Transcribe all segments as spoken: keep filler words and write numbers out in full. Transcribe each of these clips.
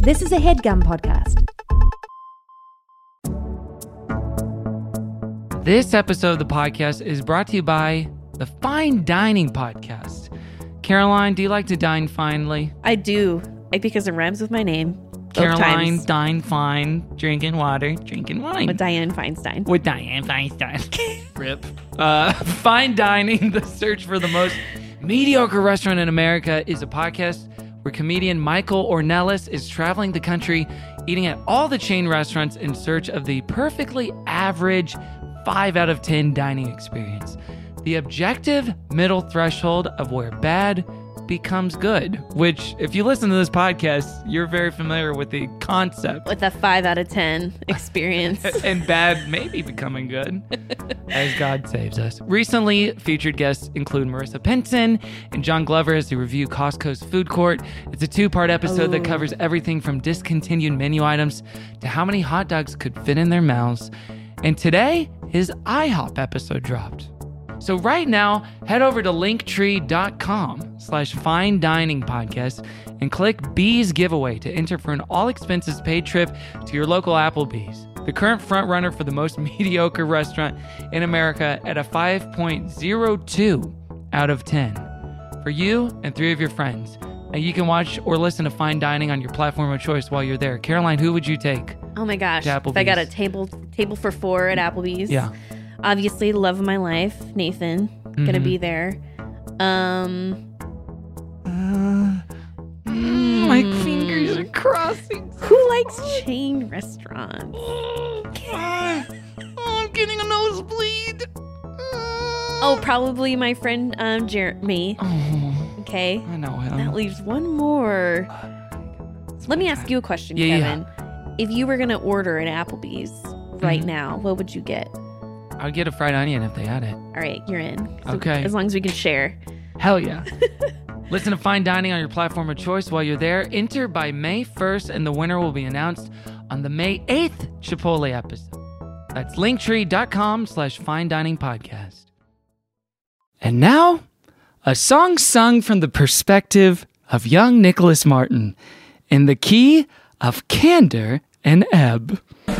This is a HeadGum podcast. This episode of the podcast is brought to you by the Fine Dining Podcast. Caroline, do you like to dine finely? I do, because it rhymes with my name. Caroline, dine fine, drinking water, drinking wine. With Diane Feinstein. With Diane Feinstein. Rip. Uh, Fine Dining, the search for the most mediocre restaurant in America, is a podcast where comedian Michael Ornelas is traveling the country, eating at all the chain restaurants in search of the perfectly average five out of ten dining experience. The objective middle threshold of where bad becomes good, which if you listen to this podcast, you're very familiar with the concept. With a five out of ten experience. And bad maybe becoming good, as God saves us. Recently featured guests include Marissa Pinson and John Glover as they review Costco's food court. It's a two-part episode Ooh. that covers everything from discontinued menu items to how many hot dogs could fit in their mouths. And today, his IHOP episode dropped. So right now, head over to linktree.com slash fine dining podcast and click Bees Giveaway to enter for an all expenses paid trip to your local Applebee's, the current front runner for the most mediocre restaurant in America at a five point oh two out of ten. For you and three of your friends. And you can watch or listen to Fine Dining on your platform of choice while you're there. Caroline, who would you take? Oh my gosh. If I got a table table for four at Applebee's. Yeah. Obviously, the love of my life, Nathan, mm-hmm. gonna be there. Um, uh, mm, my fingers are crossing. Who likes chain restaurants? Oh, I'm getting a nosebleed. Oh, probably my friend um, Jeremy. Oh, okay, I know him. That leaves one more. Let me ask you a question, yeah, Kevin. Yeah. If you were gonna order at Applebee's right mm-hmm. now, what would you get? I would get a fried onion if they had it. All right, you're in. So okay. As long as we can share. Hell yeah. Listen to Fine Dining on your platform of choice while you're there. Enter by May first, and the winner will be announced on the May eighth Chipotle episode. That's linktree.com slash fine dining podcast. And now, a song sung from the perspective of young Nicholas Martin in the key of candor and ebb.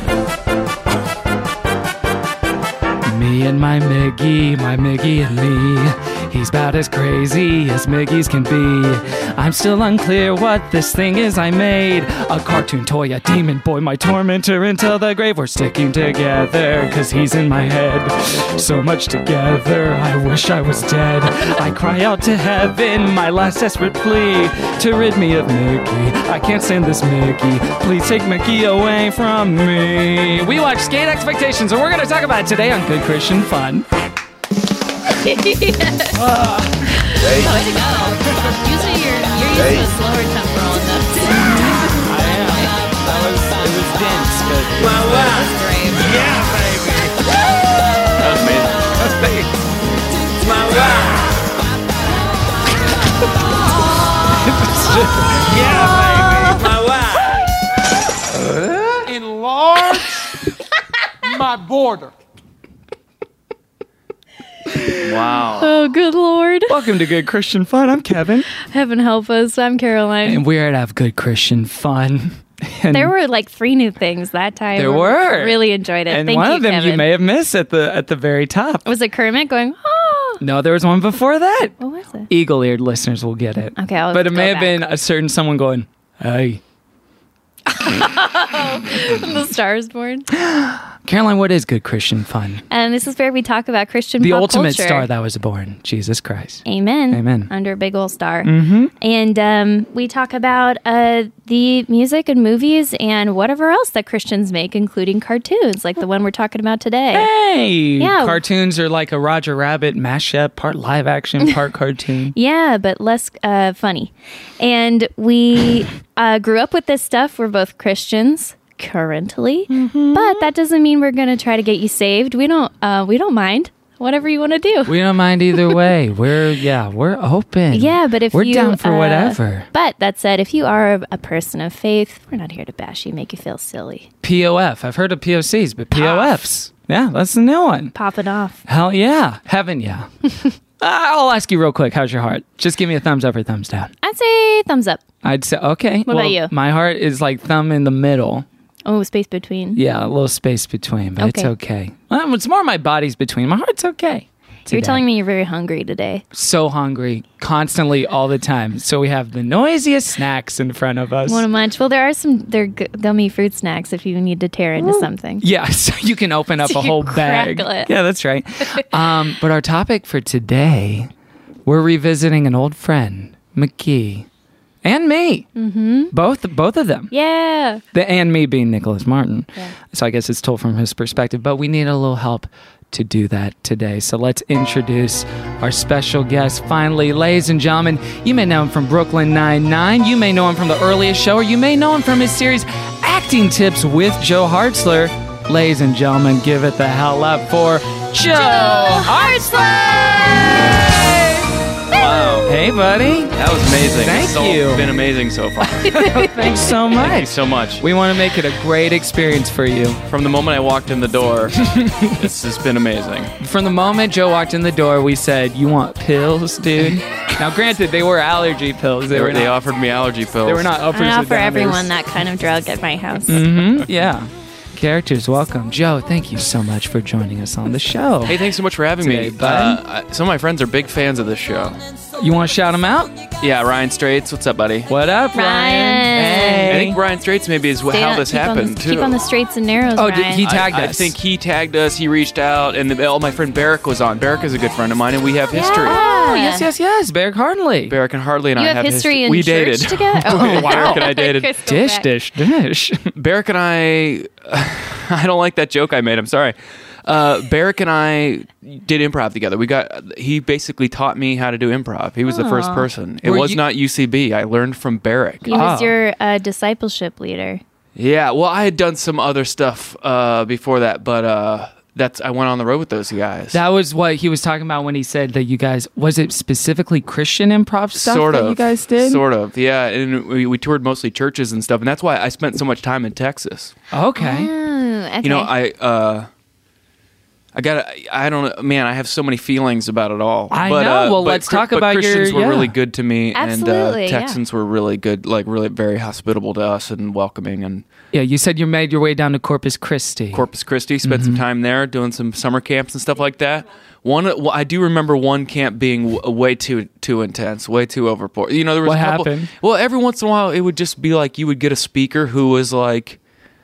Me and my Miggy, my Miggy and me. He's about as crazy as Miggy's can be. I'm still unclear what this thing is I made. A cartoon toy, a demon boy, my tormentor until the grave. We're sticking together, cause he's in my head. So much together, I wish I was dead. I cry out to heaven, my last desperate plea, to rid me of Mickey. I can't stand this Mickey. Please take Mickey away from me. We watch Skate Expectations, and we're going to talk about it today on Good Christian Fun. Yes. Uh, hey. Way to go. Usually you're, you're used hey. to a slower tempo on this. I am. That was, it was dense, but wow, wow. That was great. Yeah, baby. That was amazing. That was amazing. Wow, wow. Yeah, baby. Wow, wow. Enlarge my border. Wow. Oh, good Lord. Welcome to Good Christian Fun. I'm Kevin. Heaven help us. I'm Caroline. And we're to have Good Christian Fun. And there were like three new things that time. There were. Really enjoyed it. And Thank one you, of them Kevin. you may have missed at the at the very top. Was it Kermit going, oh? No, there was one before that. What was it? Eagle-eared listeners will get it. Okay, I'll But it go may have back. been a certain someone going, hey. The Star is Born. Caroline, what is Good Christian Fun? And this is where we talk about Christian The pop ultimate culture. star that was born, Jesus Christ. Amen. Amen. Under a big old star. Mm-hmm. And um, we talk about uh, the music and movies and whatever else that Christians make, including cartoons, like the one we're talking about today. Hey! Yeah. Cartoons are like a Roger Rabbit mashup, part live action, part cartoon. Yeah, but less uh, funny. And we uh, grew up with this stuff. We're both Christians currently, mm-hmm. but that doesn't mean we're going to try to get you saved. We don't. Uh, we don't mind. Whatever you want to do. We don't mind either way. We're, yeah, we're open. Yeah, but if we're you... We're down for uh, whatever. But that said, if you are a, a person of faith, we're not here to bash you, make you feel silly. P O F. I've heard of P O Cs, but P O Fs. Yeah, that's the new one. Pop it off. Hell yeah. Heaven yeah. I'll ask you real quick, how's your heart? Just give me a thumbs up or thumbs down. I'd say thumbs up. I'd say okay. What about you? My heart is like thumb in the middle. Oh, space between. Yeah, a little space between, but it's Okay. okay. Well, it's more my body's between. My heart's okay. You're telling me you're very hungry today. So hungry, constantly, all the time. So we have the noisiest snacks in front of us. Want to munch? Well, there are some they're gu- gummy fruit snacks if you need to tear into something. Yeah, so you can open up So a you whole bag. crackle it. Yeah, that's right. um, but our topic for today, we're revisiting an old friend, McKee, and me. Mm-hmm. Both, both of them. Yeah. The and me being Nicholas Martin. Yeah. So I guess it's told from his perspective, but we need a little help to do that today. So let's introduce our special guest. Finally, ladies and gentlemen, you may know him from Brooklyn Nine-Nine. You may know him from The Earliest Show, or you may know him from his series Acting Tips with Joe Hartzler. Ladies and gentlemen, give it the hell up for Joe Hartzler! Wow. Hey, buddy. That was amazing. Thank it's all you. been amazing so far. Thanks so much. Thank you so much. We want to make it a great experience for you. From the moment I walked in the door, this has been amazing. From the moment Joe walked in the door, we said, "You want pills, dude?" Now, granted, they were allergy pills. They They, were they not, offered me allergy pills. They were not uppers I or offer downers. everyone that kind of drug at my house. Mhm, yeah. Characters, welcome. Joe, thank you so much for joining us on the show. Hey, thanks so much for having Today, me. bud. Uh, I- some of my friends are big fans of this show. You want to shout them out? Yeah, Ryan Straits. What's up, buddy? What up, Ryan? Ryan. Hey. I think Ryan Straits maybe is wh- Stay how on- this keep on happened, the, too. Keep on the straights and narrows, Oh, did Ryan. he tagged I, us. I think he tagged us. He reached out, and the, oh, my friend Barrick was on. Barrick is a good friend of mine, and we have history. Yeah. Oh, yes, yes, yes. Barrick Hartley. Barrick and Hartley and You I have history in We church dated. together? Oh, wow. Barrick and I dated. Let's go Dish, back. dish, dish. Barrick and I, I don't like that joke I made. I'm sorry. Uh, Barrick and I did improv together. We got. He basically taught me how to do improv. He was the first Aw. person. It Were was you- not U C B. I learned from Barrick. He was Oh. your uh, discipleship leader. Yeah. Well, I had done some other stuff uh, before that, but uh, that's I went on the road with those guys. That was what he was talking about when he said that you guys, was it specifically Christian improv stuff sort that of. you guys did? Sort of. Yeah. And we, we toured mostly churches and stuff, and that's why I spent so much time in Texas. Okay. Oh, okay. You know, I. Uh, I got. I don't know, man. I have so many feelings about it all. I but, know. Uh, Well, but let's Chri- talk but about your- Christians were yeah. really good to me, Absolutely, and yeah. uh, Texans were really good, like really very hospitable to us and welcoming. And Yeah, you said you made your way down to Corpus Christi. Corpus Christi, spent Mm-hmm. some time there, doing some summer camps and stuff like that. One, well, I do remember one camp being w- way too too intense, way too overboard. You know, there was What a couple, happened? Well, every once in a while, it would just be like you would get a speaker who was like,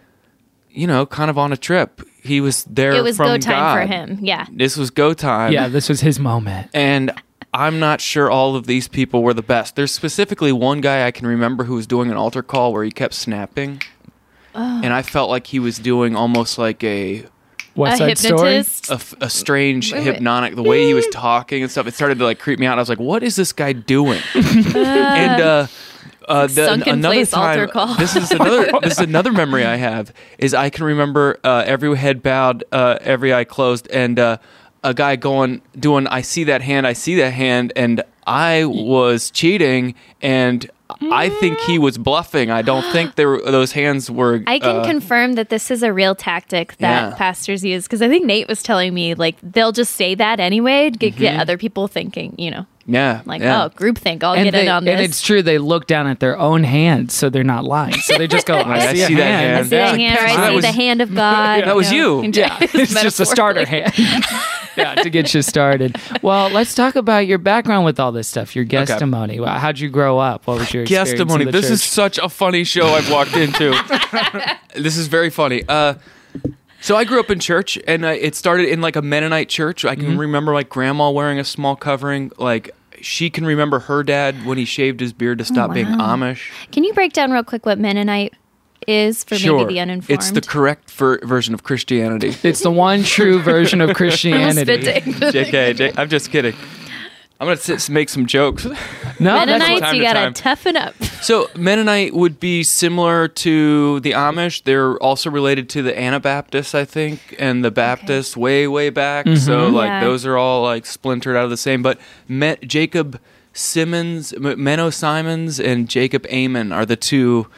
you know, kind of on a trip. He was there. it was from go time God. for him. Yeah. This was go time. Yeah, this was his moment. And I'm not sure all of these people were the best. There's specifically one guy I can remember who was doing an altar call where he kept snapping. And I felt like he was doing almost like a West a Side Story. hypnotist. a, f- a strange Wait, wait. hypnotic the way he was talking and stuff. It started to like creep me out. I was like, what is this guy doing? and uh uh, the, Sunken another place time, altar call. this is another. This is another memory I have. Is I can remember uh, every head bowed, uh, every eye closed, and uh, a guy going doing. I see that hand. I see that hand, and I was cheating, and I think he was bluffing. I don't think there were, those hands were. I can uh, confirm that this is a real tactic that Yeah. pastors use because I think Nate was telling me like they'll just say that anyway to get, get other people thinking, you know, yeah, like yeah. oh, groupthink. I'll And, get they, in on and this. it's true, they look down at their own hands, so they're not lying. So they just go, I, I see, see a that hand. I hand. see the Yeah. hand, or So I that see was- the hand of God. That was you. Yeah, it's just a starter hand. Yeah, to get you started. Well, let's talk about your background with all this stuff. Your guestimony. Wow, how'd you grow up? What was your experience in Guestimony. the This is church? such a funny show I've walked into. This is very funny. Uh, so I grew up in church, and uh, it started in like a Mennonite church. I can Mm-hmm. remember like grandma wearing a small covering. Like she can remember her dad when he shaved his beard to stop being Amish. Can you break down real quick what Mennonite is for Sure, maybe the uninformed? it's the correct ver- version of Christianity. It's the one true version of Christianity. Spit J K, J- I'm just kidding. I'm gonna sit, make some jokes. No, that's Mennonites, time you to gotta time. toughen up. So Mennonite would be similar to the Amish. They're also related to the Anabaptists, I think, and the Baptists way, way back. So like Yeah. those are all like splintered out of the same. But Met, Jacob Simmons, M- Menno Simons, and Jacob Amon are the two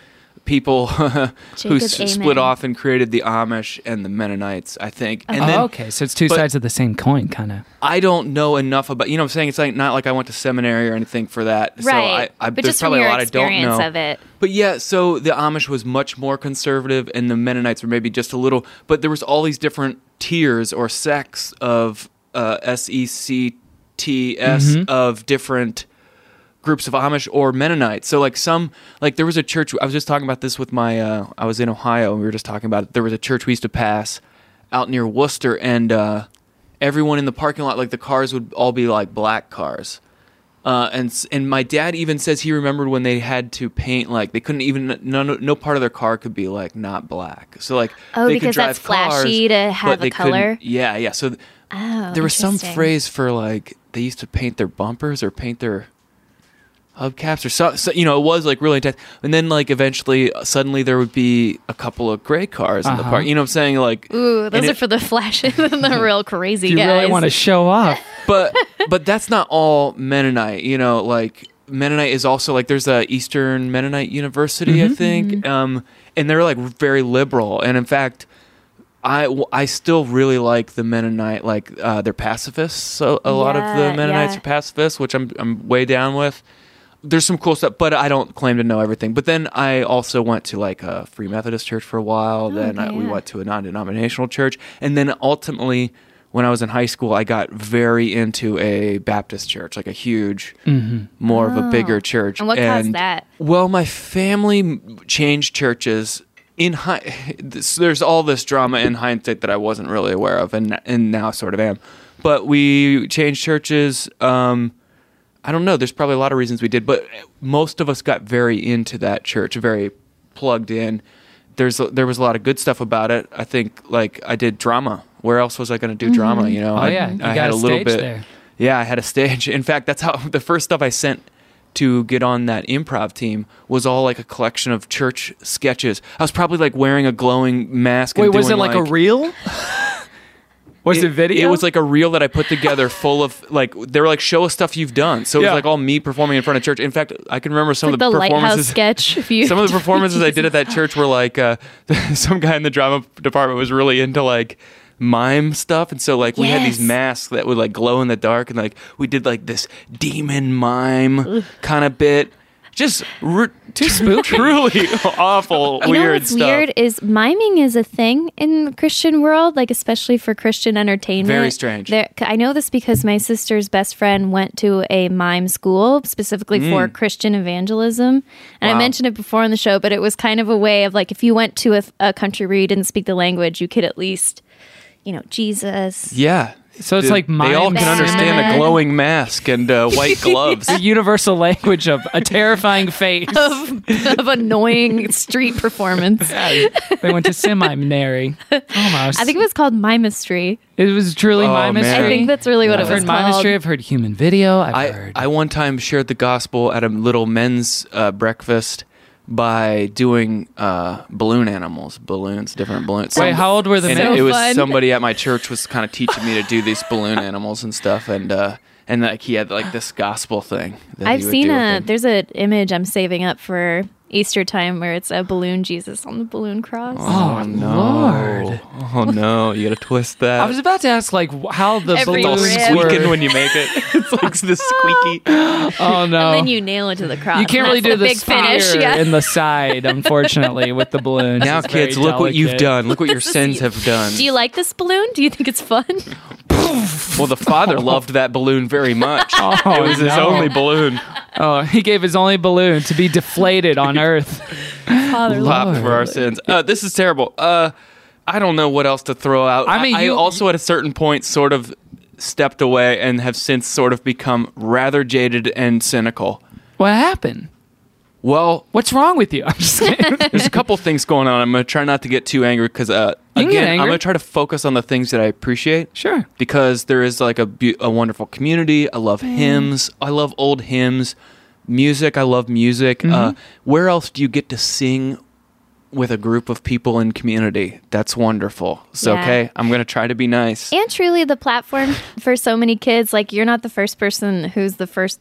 people who Jacob, s- split amen. off and created the Amish and the Mennonites, I think. And oh, then okay. So it's two but- sides of the same coin, kind of. I don't know enough about, you know what I'm saying? It's like not like I went to seminary or anything for that. So Right. I, I, but there's just from probably your a lot I don't experience know. of it. But yeah, so the Amish was much more conservative and the Mennonites were maybe just a little, but there was all these different tiers or sects of uh, S E C T S Mhm. of different groups of Amish or Mennonites. So like some, like there was a church, I was just talking about this with my, uh, I was in Ohio and we were just talking about it. There was a church we used to pass out near Worcester and uh, everyone in the parking lot, like the cars would all be like black cars. Uh, and s- and my dad even says he remembered when they had to paint, like they couldn't even, no, no, no part of their car could be like not black. So like Oh, they because could drive that's flashy cars, to have but a they couldn't- color? Yeah, yeah. So th- Oh, there was some interesting. phrase for like they used to paint their bumpers or paint their hubcaps or so, so you know it was like really intense. And then like eventually uh, suddenly there would be a couple of gray cars in the Uh-huh. park, you know what I'm saying, like Ooh, those and are it- for the flashes and the real crazy Do you guys. really want to show off? but but that's not all Mennonite, you know, like Mennonite is also like there's a Eastern Mennonite University, I think, um and they're like very liberal, and in fact I, I still really like the Mennonite, like uh, they're pacifists. So a lot of the Yeah, Mennonites yeah. are pacifists, which I'm I'm way down with. There's some cool stuff, but I don't claim to know everything. But then I also went to like a Free Methodist church for a while. then I, okay, we yeah. went to a non-denominational church, and then ultimately, when I was in high school, I got very into a Baptist church, like a huge, more of a bigger church. And what caused that? Well, my family m- changed churches. In hi- this, there's all this drama in hindsight that I wasn't really aware of, and and now sort of am. But we changed churches. Um, I don't know. There's probably a lot of reasons we did, but most of us got very into that church, very plugged in. There's there was a lot of good stuff about it. I think like I did drama. Where else was I going to do drama? You know, Oh, I, yeah. You I got had a a little stage bit. there. Yeah, I had a stage. In fact, that's how the first stuff I sent to get on that improv team was all like a collection of church sketches. I was probably like wearing a glowing mask. Wait, and was it doing, like, a reel? Was it, video? It was like a reel that I put together full of like they were like show us stuff you've done. So it Yeah. was like all me performing in front of church. In fact, I can remember some Like of the the lighthouse performances. sketch. If you Some of the performances I did at that church were like uh, some guy in the drama department was really into like mime stuff, and so like we had these Yes. masks that would like glow in the dark, and like we did like this demon mime kind of bit. Just r- too spooky, truly awful, You weird know what's stuff. weird is miming is a thing in the Christian world, like especially for Christian entertainment. Very strange. There, I know this because my sister's best friend went to a mime school specifically for Christian evangelism. And I Wow. mentioned it before on the show, but it was kind of a way of like if you went to a, a country where you didn't speak the language, you could at least, you know, Jesus. Yeah. So it's They- like they all mime can understand bad. a glowing mask and uh, white gloves. the universal language of a terrifying face. Of, of annoying street performance. Yeah, they went to seminary. Almost. I think it was called mimistry. it was truly Oh, mimistry. man. I think that's really what I've it was heard called. mimistry. I've heard human video. I've I, heard. I one time shared the gospel at a little men's uh, breakfast by doing uh, balloon animals, balloons, different balloons. Wait, how old were the and men? it, it was fun. somebody at my church was kind of teaching me to do these balloon animals and stuff, and uh, and like he had like this gospel thing. That I've he would seen do with a them. there's an image I'm saving up for Easter time where it's a balloon Jesus on the balloon cross. Oh, Oh, no! Lord. Oh no! You gotta twist that. I was about to ask, like, wh- how the Every it's all balloons rib. were. squeaking when you make it. It's like the squeaky. Oh no! And then you nail it to the cross. You can't and really that's do the big finish. spear Yeah. in the side, unfortunately, with the balloons. Now, It's very kids, look what you've delicate. done. Look what your This is- sins have done. Do you like this balloon? Do you think it's fun? Well, the father loved that balloon very much. Oh, it was his no. only balloon. Oh, he gave his only balloon to be deflated on Earth. Father, Pop for our sins. Uh, this is terrible. Uh, I don't know what else to throw out. I mean, I, you- also at a certain point sort of stepped away and have since sort of become rather jaded and cynical. What happened? Well, What's wrong with you? I'm just kidding. there's a couple things going on. I'm going to try not to get too angry because, uh, You can get again, I'm angry. going to try to focus on the things that I appreciate. Sure. Because there is like a, beau- a wonderful community. I love hymns. I love old hymns. Music. I love music. Mm-hmm. Uh, where else do you get to sing with a group of people in community? That's wonderful. So, Yeah. okay, I'm going to try to be nice. And truly, the platform for so many kids, like you're not the first person who's the first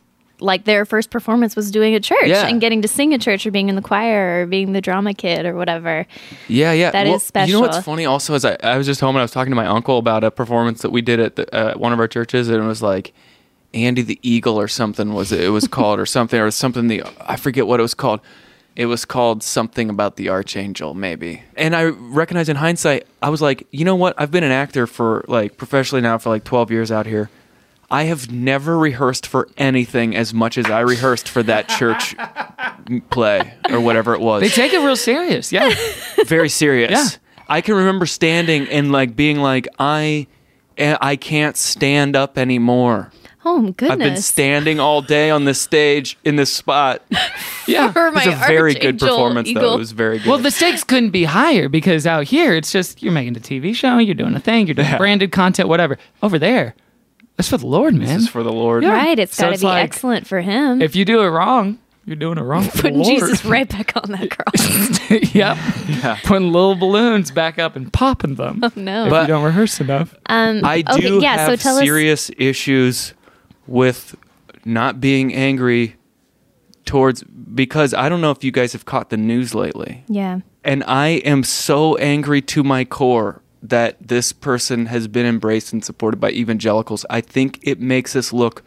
like their first performance was doing at church Yeah. and getting to sing at church or being in the choir or being the drama kid or whatever. Yeah, yeah. That is You know what's special. funny also is I, I was just home and I was talking to my uncle about a performance that we did at the, uh, one of our churches, and it was like Andy the Eagle or something was it was called or something or something the I forget what it was called. It was called something about the Archangel, maybe. And I recognize in hindsight, I was like, you know what? I've been an actor for like professionally now for like twelve years out here. I have never rehearsed for anything as much as I rehearsed for that church play or whatever it was. They take it real serious. Yeah. Very serious. Yeah. I can remember standing and like being like, I, I can't stand up anymore. Oh, goodness. I've been standing all day on this stage in this spot. Yeah. For It was my a very good Archangel performance, though. Eagle. It was very good. Well, the stakes couldn't be higher because out here it's just you're making a T V show, you're doing a thing, you're doing Yeah. branded content, whatever. Over there, that's for the Lord, man. this is for the Lord. Yeah. Right. It's So got to it's be like, excellent for him. If you do it wrong, you're doing it wrong for the Putting Lord. Jesus right back on that cross. Yep. Yeah. Putting little balloons back up and popping them. Oh, no. If But- you don't rehearse enough. Um, I do okay, yeah, have so tell serious issues with not being angry towards, because I don't know if you guys have caught the news lately. us. Yeah. And I am so angry to my core that this person has been embraced and supported by evangelicals. I think it makes us look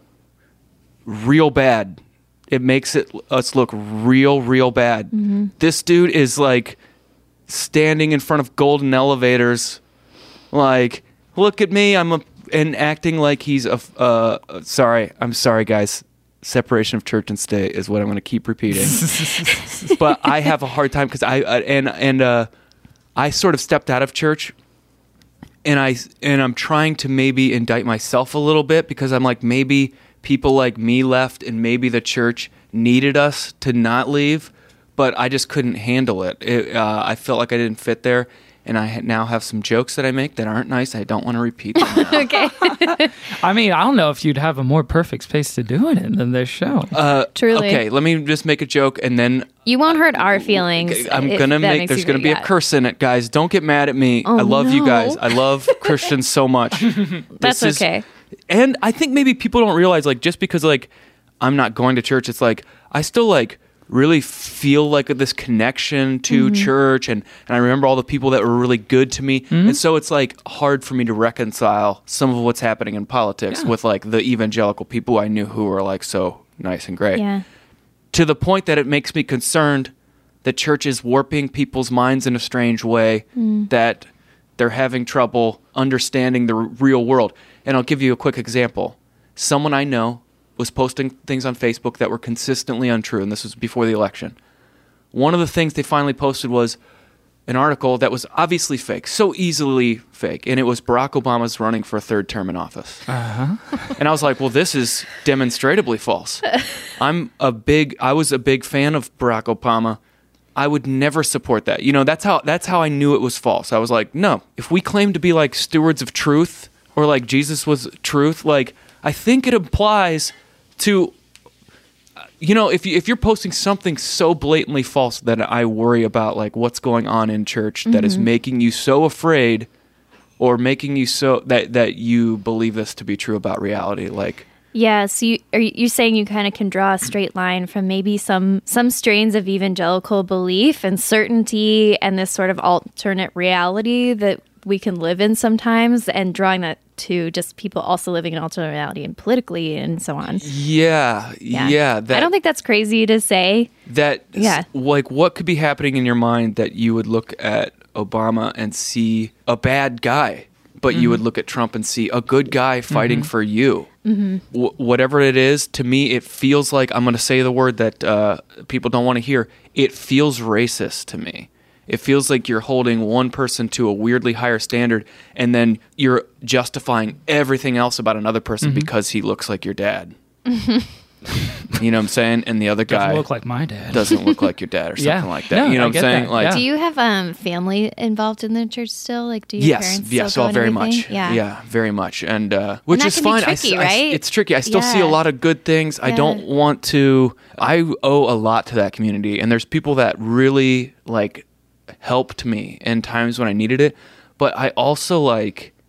real bad. It makes it us look real, real bad. Mm-hmm. This dude is like standing in front of golden elevators, like, look at me, I'm a, and acting like he's a. Uh, sorry, I'm sorry, guys. Separation of church and state is what I'm going to keep repeating. But I have a hard time because I uh, and and uh, I sort of stepped out of church, and I and I'm trying to maybe indict myself a little bit because I'm like, maybe people like me left, and maybe the church needed us to not leave, but I just couldn't handle it. it uh, I felt like I didn't fit there. And I ha- now have some jokes that I make that aren't nice. I don't want to repeat them now. Okay. I mean, I don't know if you'd have a more perfect space to do it in than this show. Uh, Truly. Okay, let me just make a joke, and then You won't hurt our feelings. I'm if gonna that make. makes There's you gonna be yeah. a curse in it, guys. Don't get mad at me. Oh, I love you no. guys. I love Christians so much. That's This is- okay. And I think maybe people don't realize, like, just because like I'm not going to church, it's like I still like really feel like this connection to Mm-hmm. church, and, and I remember all the people that were really good to me, Mm-hmm. and so it's like hard for me to reconcile some of what's happening in politics Yeah. with like the evangelical people I knew who were like so nice and great. Yeah. To the point that it makes me concerned that church is warping people's minds in a strange way, that they're having trouble understanding the r- real world. And I'll give you a quick example. Someone I know was posting things on Facebook that were consistently untrue, and this was before the election. One of the things they finally posted was an article that was obviously fake, so easily fake, and it was Barack Obama's running for a third term in office. Uh-huh. And I was like, well, this is demonstrably false. I'm a big, I was a big fan of Barack Obama. I would never support that. You know, that's how that's how I knew it was false. I was like, no, if we claim to be like stewards of truth, or like Jesus was truth, like I think it applies to, you know, if you, if you're posting something so blatantly false that I worry about like what's going on in church that is making you so afraid, or making you so that that you believe this to be true about reality, like. Yeah, so you, are you saying you kind of can draw a straight line from maybe some some strains of evangelical belief and certainty and this sort of alternate reality that we can live in sometimes, and drawing that to just people also living in alternate reality and politically and so on. Yeah, yeah. that, I don't think that's crazy to say. that Yeah. like what could be happening in your mind that you would look at Obama and see a bad guy, but you would look at Trump and see a good guy fighting for you. Mm-hmm. Wh- whatever it is, to me, it feels like, I'm going to say the word that uh, people don't want to hear. It feels racist to me. It feels like you're holding one person to a weirdly higher standard, and then you're justifying everything else about another person because he looks like your dad. You know what I'm saying? And the other guy Doesn't look like my dad. doesn't look like your dad or something Yeah. like that. No, you know I what I'm get saying? that. Like, Yeah. Do you have um, family involved in the church still? Like, do your yes, parents yes, still oh, go very and everything? much. Yeah. yeah, very much. And uh, which that is can be fine. I s- tricky, I s- right? it's tricky. I still see a Yeah. lot of good things. I Yeah. don't want to. I owe a lot to that community, and there's people that really like helped me in times when I needed it. But I also like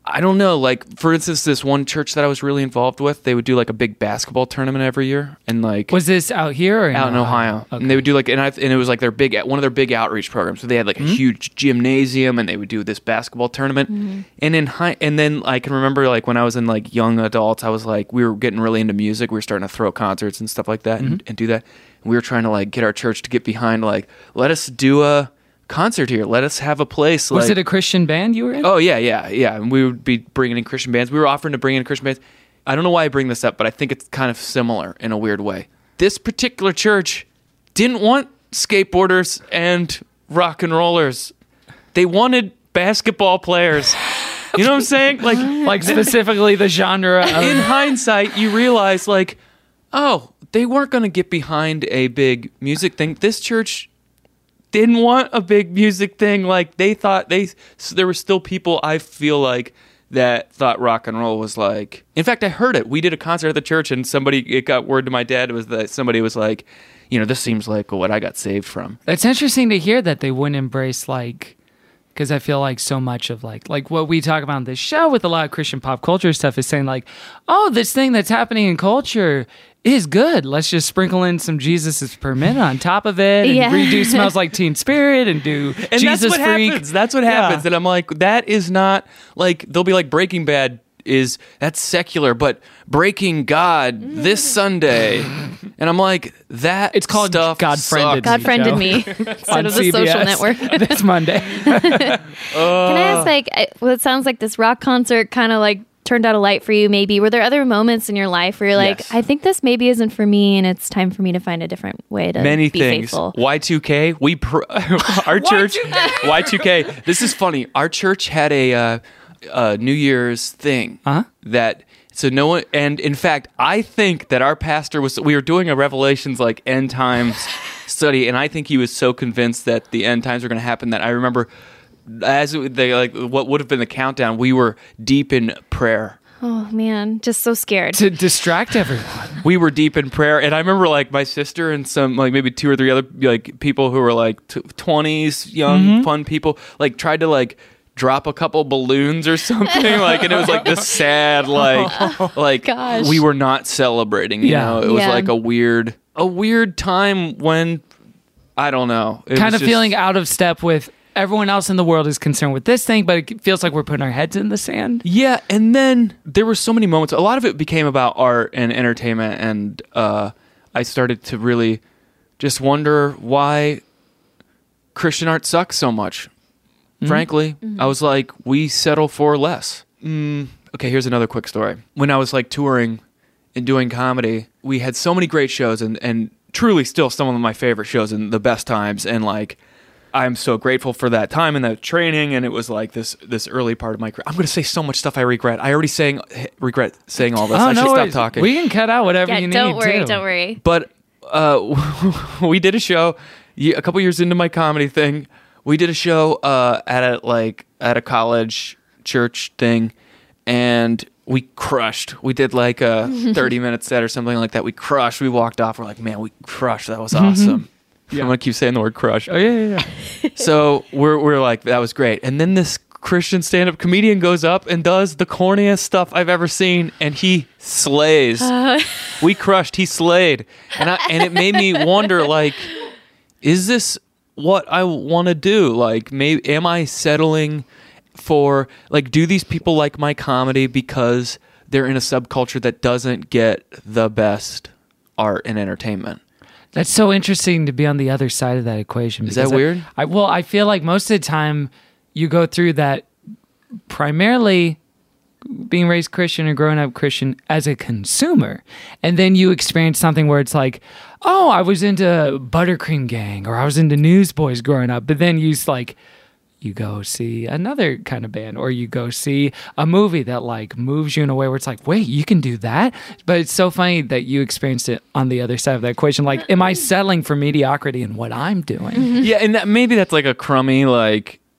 I don't know. Like, for instance, this one church that I was really involved with, they would do like a big basketball tournament every year, and like Was this out here or out in Ohio, Okay. and they would do like, and I, and it was like their big one of their big outreach programs. So they had like a Mm-hmm. huge gymnasium, and they would do this basketball tournament. And in high, and then I can remember like when I was in like young adults, I was like, we were getting really into music. We were starting to throw concerts and stuff like that, and, Mm-hmm. and do that. And we were trying to like get our church to get behind, like, let us do a concert here. Let us have a place. Was like, it a Christian band you were in? Oh yeah, yeah, yeah. And we would be bringing in Christian bands. We were offering to bring in Christian bands. I don't know why I bring this up, but I think it's kind of similar in a weird way. This particular church didn't want skateboarders and rock and rollers. They wanted basketball players. You know what I'm saying? Like, Like specifically the genre of in hindsight, you realize like, oh, they weren't going to get behind a big music thing. This church didn't want a big music thing. Like they thought they, so there were still people I feel like that thought rock and roll was like, in fact, I heard it. We did a concert at the church and somebody, it got word to my dad was that somebody was like, you know, this seems like what I got saved from. It's interesting to hear that they wouldn't embrace like, because I feel like so much of like like what we talk about on this show with a lot of Christian pop culture stuff is saying like, oh, this thing that's happening in culture is good. Let's just sprinkle in some Jesus per minute on top of it, and Yeah. redo Smells Like Teen Spirit, and do And Jesus that's what Freak. happens. That's what Yeah. happens. And I'm like, that is not like, they'll be like Breaking Bad is, that's secular, but Breaking God this Sunday. And I'm like, that It's called stuff God Friended. sucks. God friended Joe. me instead On of the C B S social network. this Monday. Can I ask, like, I- well, it sounds like this rock concert kind of like turned out a light for you, maybe. Were there other moments in your life where you're like, Yes. I think this maybe isn't for me and it's time for me to find a different way to Many be things. faithful? Y two K, we pr- our church Y two K. This is funny. Our church had a uh, uh, New Year's thing Uh-huh. that so no one, and in fact, I think that our pastor was. We were doing a Revelations like end times study, and I think he was so convinced that the end times were going to happen that I remember as they like what would have been the countdown. We were deep in prayer. Oh, man. Just so scared. To distract everyone. We were deep in prayer, and I remember like my sister and some like maybe two or three other like people who were like twenties, young Mm-hmm. fun people, like tried to like drop a couple balloons or something, like, and it was like this sad like like Gosh. we were not celebrating. You Yeah. know, it was Yeah. like a weird a weird time when I don't know, it Kind was of just- feeling out of step with everyone else in the world is concerned with this thing, but it feels like we're putting our heads in the sand. Yeah, and then there were so many moments. A lot of it became about art and entertainment, and uh, I started to really just wonder why Christian art sucks so much. Frankly, I was like, we settle for less. Mm, okay, here's another quick story. When I was like touring and doing comedy, we had so many great shows, and and truly still some of my favorite shows and the best times, and like. I'm so grateful for that time and that training, and it was like this this early part of my career. I'm going to say so much stuff I regret. I already saying regret saying all this. I should stop worries. talking. We can cut out whatever Yeah, you need. don't worry. too. Don't worry. But uh, we did a show ye- a couple years into my comedy thing. We did a show uh, at a like at a college church thing, and we crushed. We did like a thirty minute set or something like that. We crushed. We walked off. We're like, man, we crushed. That was awesome. I'm gonna keep saying the word crush. Oh, yeah, yeah, yeah. So we're we're like, that was great. And then this Christian stand-up comedian goes up and does the corniest stuff I've ever seen, and he slays. We crushed. He slayed, and I, and it made me wonder, like, is this what I want to do? Like, maybe am I settling for like, do these people like my comedy because they're in a subculture that doesn't get the best art and entertainment? That's so interesting to be on the other side of that equation. Is that because I- weird? I, well, I feel like most of the time you go through that primarily being raised Christian or growing up Christian as a consumer. And then you experience something where it's like, oh, I was into Buttercream Gang or I was into Newsboys growing up. But then you s- like, you go see another kind of band or you go see a movie that like moves you in a way where it's like, wait, you can do that? But it's so funny that you experienced it on the other side of that equation. Like, am I settling for mediocrity in what I'm doing? Yeah, and that, maybe that's like a crummy like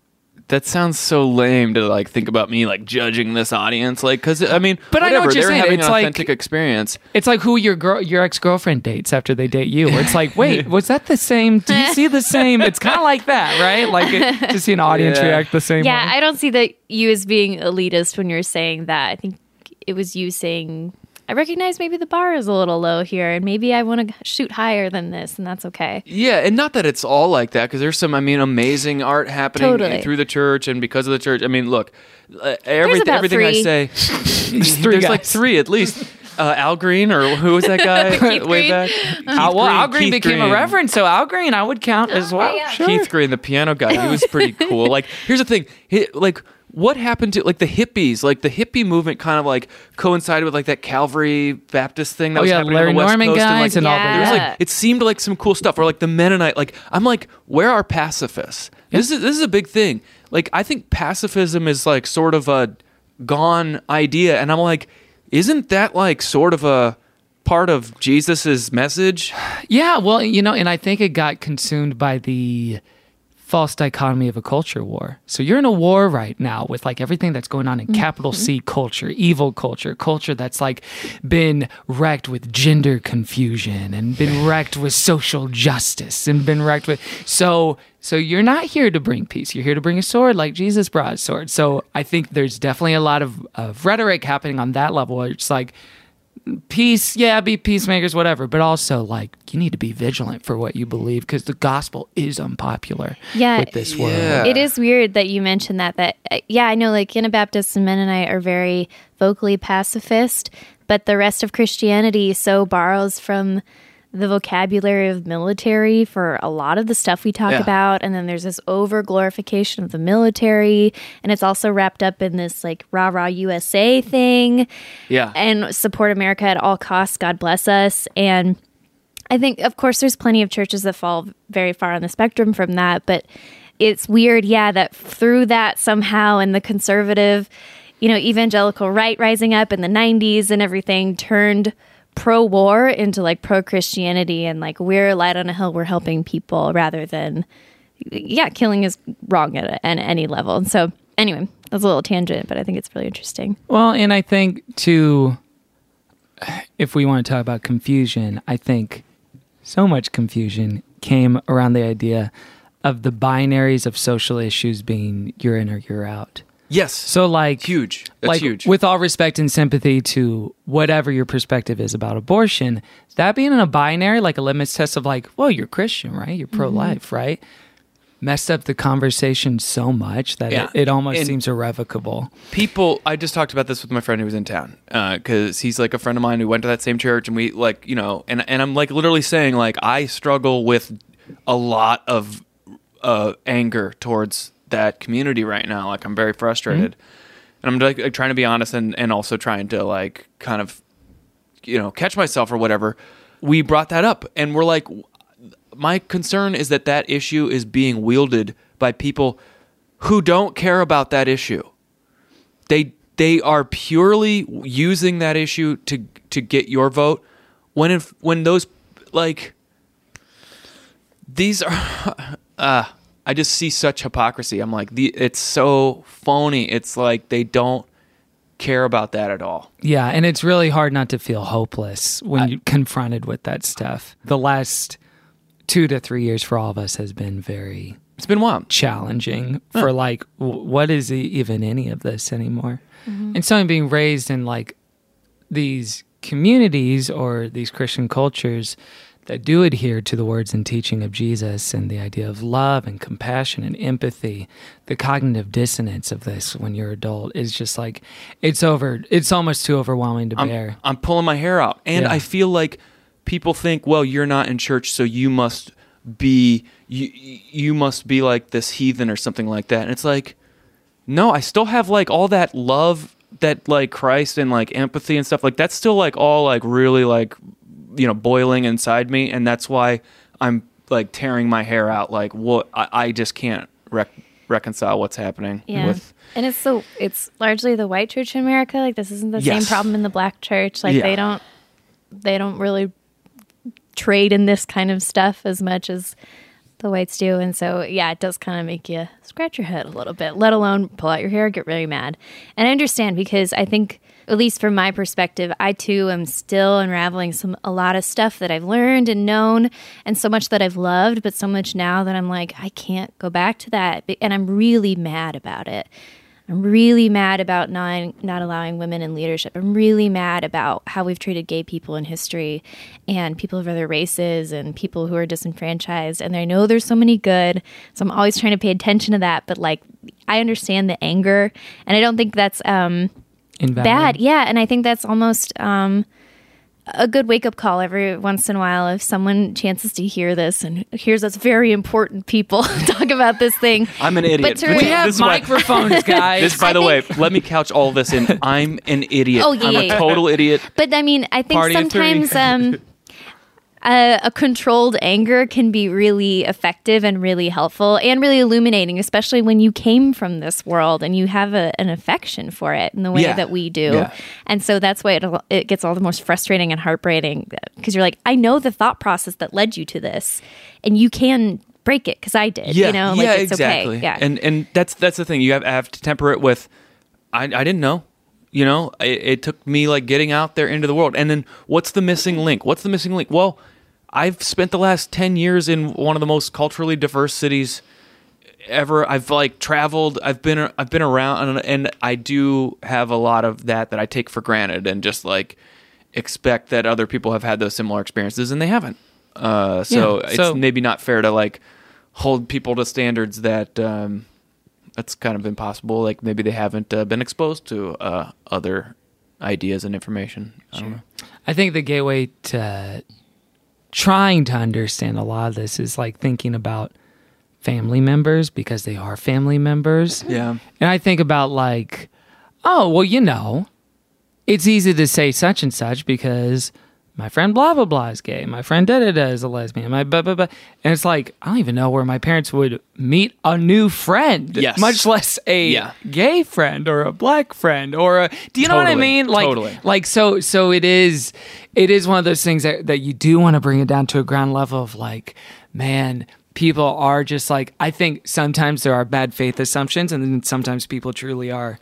that sounds so lame to like think about me like judging this audience, like because I mean, But I know whatever, what you're they're saying. having It's an like- authentic experience. It's like who your girl, your ex girlfriend dates after they date you. It's like, wait, was that the same? Do you see the same? It's kind of like that, right? Like it, to see an audience Yeah. react the same Yeah, way. I don't see that you as being elitist when you're saying that. I think it was you saying, I recognize maybe the bar is a little low here, and maybe I want to shoot higher than this, and that's okay. Yeah, and not that it's all like that, because there's some, I mean, amazing art happening Totally. through the church and because of the church. I mean, look, uh, every, about everything I three. say, There's three there's like guys. three at least. Uh, Al Green, or who was that guy Keith way Green. back? Al, well, Al Green Keith became Green. a reverend, so Al Green I would count as well. yeah. Sure. Keith Green, the piano guy, he was pretty cool. Like, here's the thing, he, like. What happened to like the hippies? Like the hippie movement kind of like coincided with like that Calvary Baptist thing that Oh, was yeah, happening Larry on the West Norman Coast guys and like, all that. there was Yeah. like it seemed like some cool stuff, or like the Mennonite. Like I'm like, where are pacifists? This is this is a big thing. Like I think pacifism is like sort of a gone idea, and I'm like, isn't that like sort of a part of Jesus's message? Yeah, well, you know, and I think it got consumed by the false dichotomy of a culture war. So you're in a war right now with like everything that's going on in capital C culture, evil culture, culture that's like been wrecked with gender confusion and been wrecked with social justice and been wrecked with so so you're not here to bring peace. You're here to bring a sword like Jesus brought a sword. So I think there's definitely a lot of, of rhetoric happening on that level. Where it's like peace, yeah, be peacemakers, whatever. But also, like, you need to be vigilant for what you believe because the gospel is unpopular Yeah. with this world. Yeah. It is weird that you mentioned that. That uh, yeah, I know. Like Anabaptists and Mennonite are very vocally pacifist, but the rest of Christianity so borrows from the vocabulary of military for a lot of the stuff we talk Yeah. about, and then there's this over glorification of the military, and it's also wrapped up in this like rah rah U S A thing, Yeah. and support America at all costs. God bless us. And I think, of course, there's plenty of churches that fall very far on the spectrum from that, but it's weird, yeah, that through that somehow and the conservative, you know, evangelical right rising up in the nineties and everything turned pro-war into like pro-Christianity and like we're light on a hill, we're helping people rather than, yeah, killing is wrong at, at any level. And so anyway, that's a little tangent, but I think it's really interesting. Well, and I think, too, if we want to talk about confusion, I think so much confusion came around the idea of the binaries of social issues being you're in or you're out. Yes. So, like, Huge. That's like, huge. with all respect and sympathy to whatever your perspective is about abortion, that being in a binary, like a litmus test of like, well, you're Christian, right? You're pro-life, right? Messed up the conversation so much that Yeah. it, it almost And- seems irrevocable. People, I just talked about this with my friend who was in town because he's like a friend of mine who went to that same church, and we like, you know, and and I'm like literally saying like I struggle with a lot of uh, anger towards that community right now. Like I'm very frustrated, and I'm like, like trying to be honest and and also trying to like kind of, you know, catch myself or whatever. We brought that up, and we're like, my concern is that that issue is being wielded by people who don't care about that issue. They they are purely using that issue to to get your vote. When if when those like these are, uh, I just see such hypocrisy. I'm like, the it's so phony. It's like they don't care about that at all. Yeah, and it's really hard not to feel hopeless when you're confronted with that stuff. The last two to three years for all of us has been very It's been wild. challenging for like, w- what is e- even any of this anymore? And someone being raised in like these communities or these Christian cultures that do adhere to the words and teaching of Jesus and the idea of love and compassion and empathy, the cognitive dissonance of this when you're adult is just like, it's over. It's almost too overwhelming to I'm, bear. I'm pulling my hair out. And Yeah. I feel like people think, well, you're not in church, so you must be you you must be like this heathen or something like that. And it's like, no, I still have like all that love that like Christ and like empathy and stuff like that's still like all like really like, you know, boiling inside me, and that's why I'm like tearing my hair out. Like what I, I just can't rec- reconcile what's happening Yeah. with. And it's so it's largely the white church in America. Like this isn't the Yes. same problem in the black church. Like Yeah. they don't they don't really trade in this kind of stuff as much as the whites do. And so, yeah, it does kind of make you scratch your head a little bit, let alone pull out your hair, get really mad. And I understand because I think, at least from my perspective, I too am still unraveling some a lot of stuff that I've learned and known and so much that I've loved, but so much now that I'm like, I can't go back to that. And I'm really mad about it. I'm really mad about not, not allowing women in leadership. I'm really mad about how we've treated gay people in history and people of other races and people who are disenfranchised. And I know there's so many good, so I'm always trying to pay attention to that. But like, I understand the anger, and I don't think that's um, bad. Yeah, and I think that's almost um, a good wake-up call every once in a while if someone chances to hear this and hears us very important people talk about this thing. I'm an idiot. But to We re- have This is why- microphones, guys. This, by I the way, think- let me couch all this in. I'm an idiot. Oh, yeah, I'm yeah, a yeah. total idiot. But I mean, I think Party of three. sometimes um, a, a controlled anger can be really effective and really helpful and really illuminating, especially when you came from this world and you have a, an affection for it in the way Yeah. that we do. Yeah. And so that's why it, it gets all the most frustrating and heartbreaking because you're like, I know the thought process that led you to this, and you can break it because I did. Yeah, you know, like yeah, it's exactly. okay. Yeah. and and that's that's the thing. You have, have to temper it with. I I didn't know. You know, it, it took me like getting out there into the world, and then what's the missing link? What's the missing link? Well, I've spent the last ten years in one of the most culturally diverse cities ever. I've like traveled. I've been I've been around, and, and I do have a lot of that that I take for granted, and just like expect that other people have had those similar experiences, and they haven't. Uh, so Yeah, it's so- maybe not fair to like hold people to standards that um, that's kind of impossible. Like maybe they haven't uh, been exposed to uh, other ideas and information. I don't know. I think the gateway to trying to understand a lot of this is like thinking about family members because they are family members. Yeah. And I think about like, oh, well, you know, it's easy to say such and such because my friend blah, blah, blah is gay. My friend da, da, da is a lesbian. My blah, blah, blah. And it's like, I don't even know where my parents would meet a new friend, Yes. much less a Yeah. gay friend or a black friend or a, do you know what I Totally. mean? Like, Totally. like, so, so it is, it is one of those things that, that you do want to bring it down to a ground level of like, man, people are just like, I think sometimes there are bad faith assumptions and then sometimes people truly are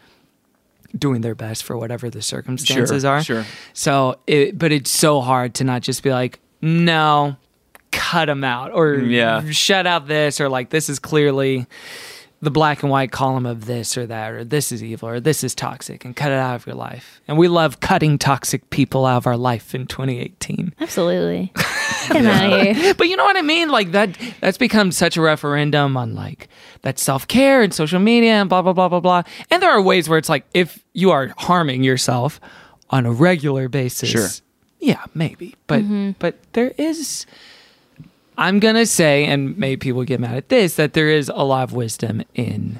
doing their best for whatever the circumstances Sure, are. sure. So, it, but it's so hard to not just be like, no, cut them out or Yeah. shut out this or like, this is clearly the black and white column of this or that, or this is evil or this is toxic and cut it out of your life. And we love cutting toxic people out of our life in twenty eighteen. Absolutely. Get 'em out of here. But you know what I mean? Like that, that's become such a referendum on like that self-care and social media and blah, blah, blah, blah, blah. And there are ways where it's like, if you are harming yourself on a regular basis, Sure. yeah, maybe. But, but there is, I'm going to say, and maybe people get mad at this, that there is a lot of wisdom in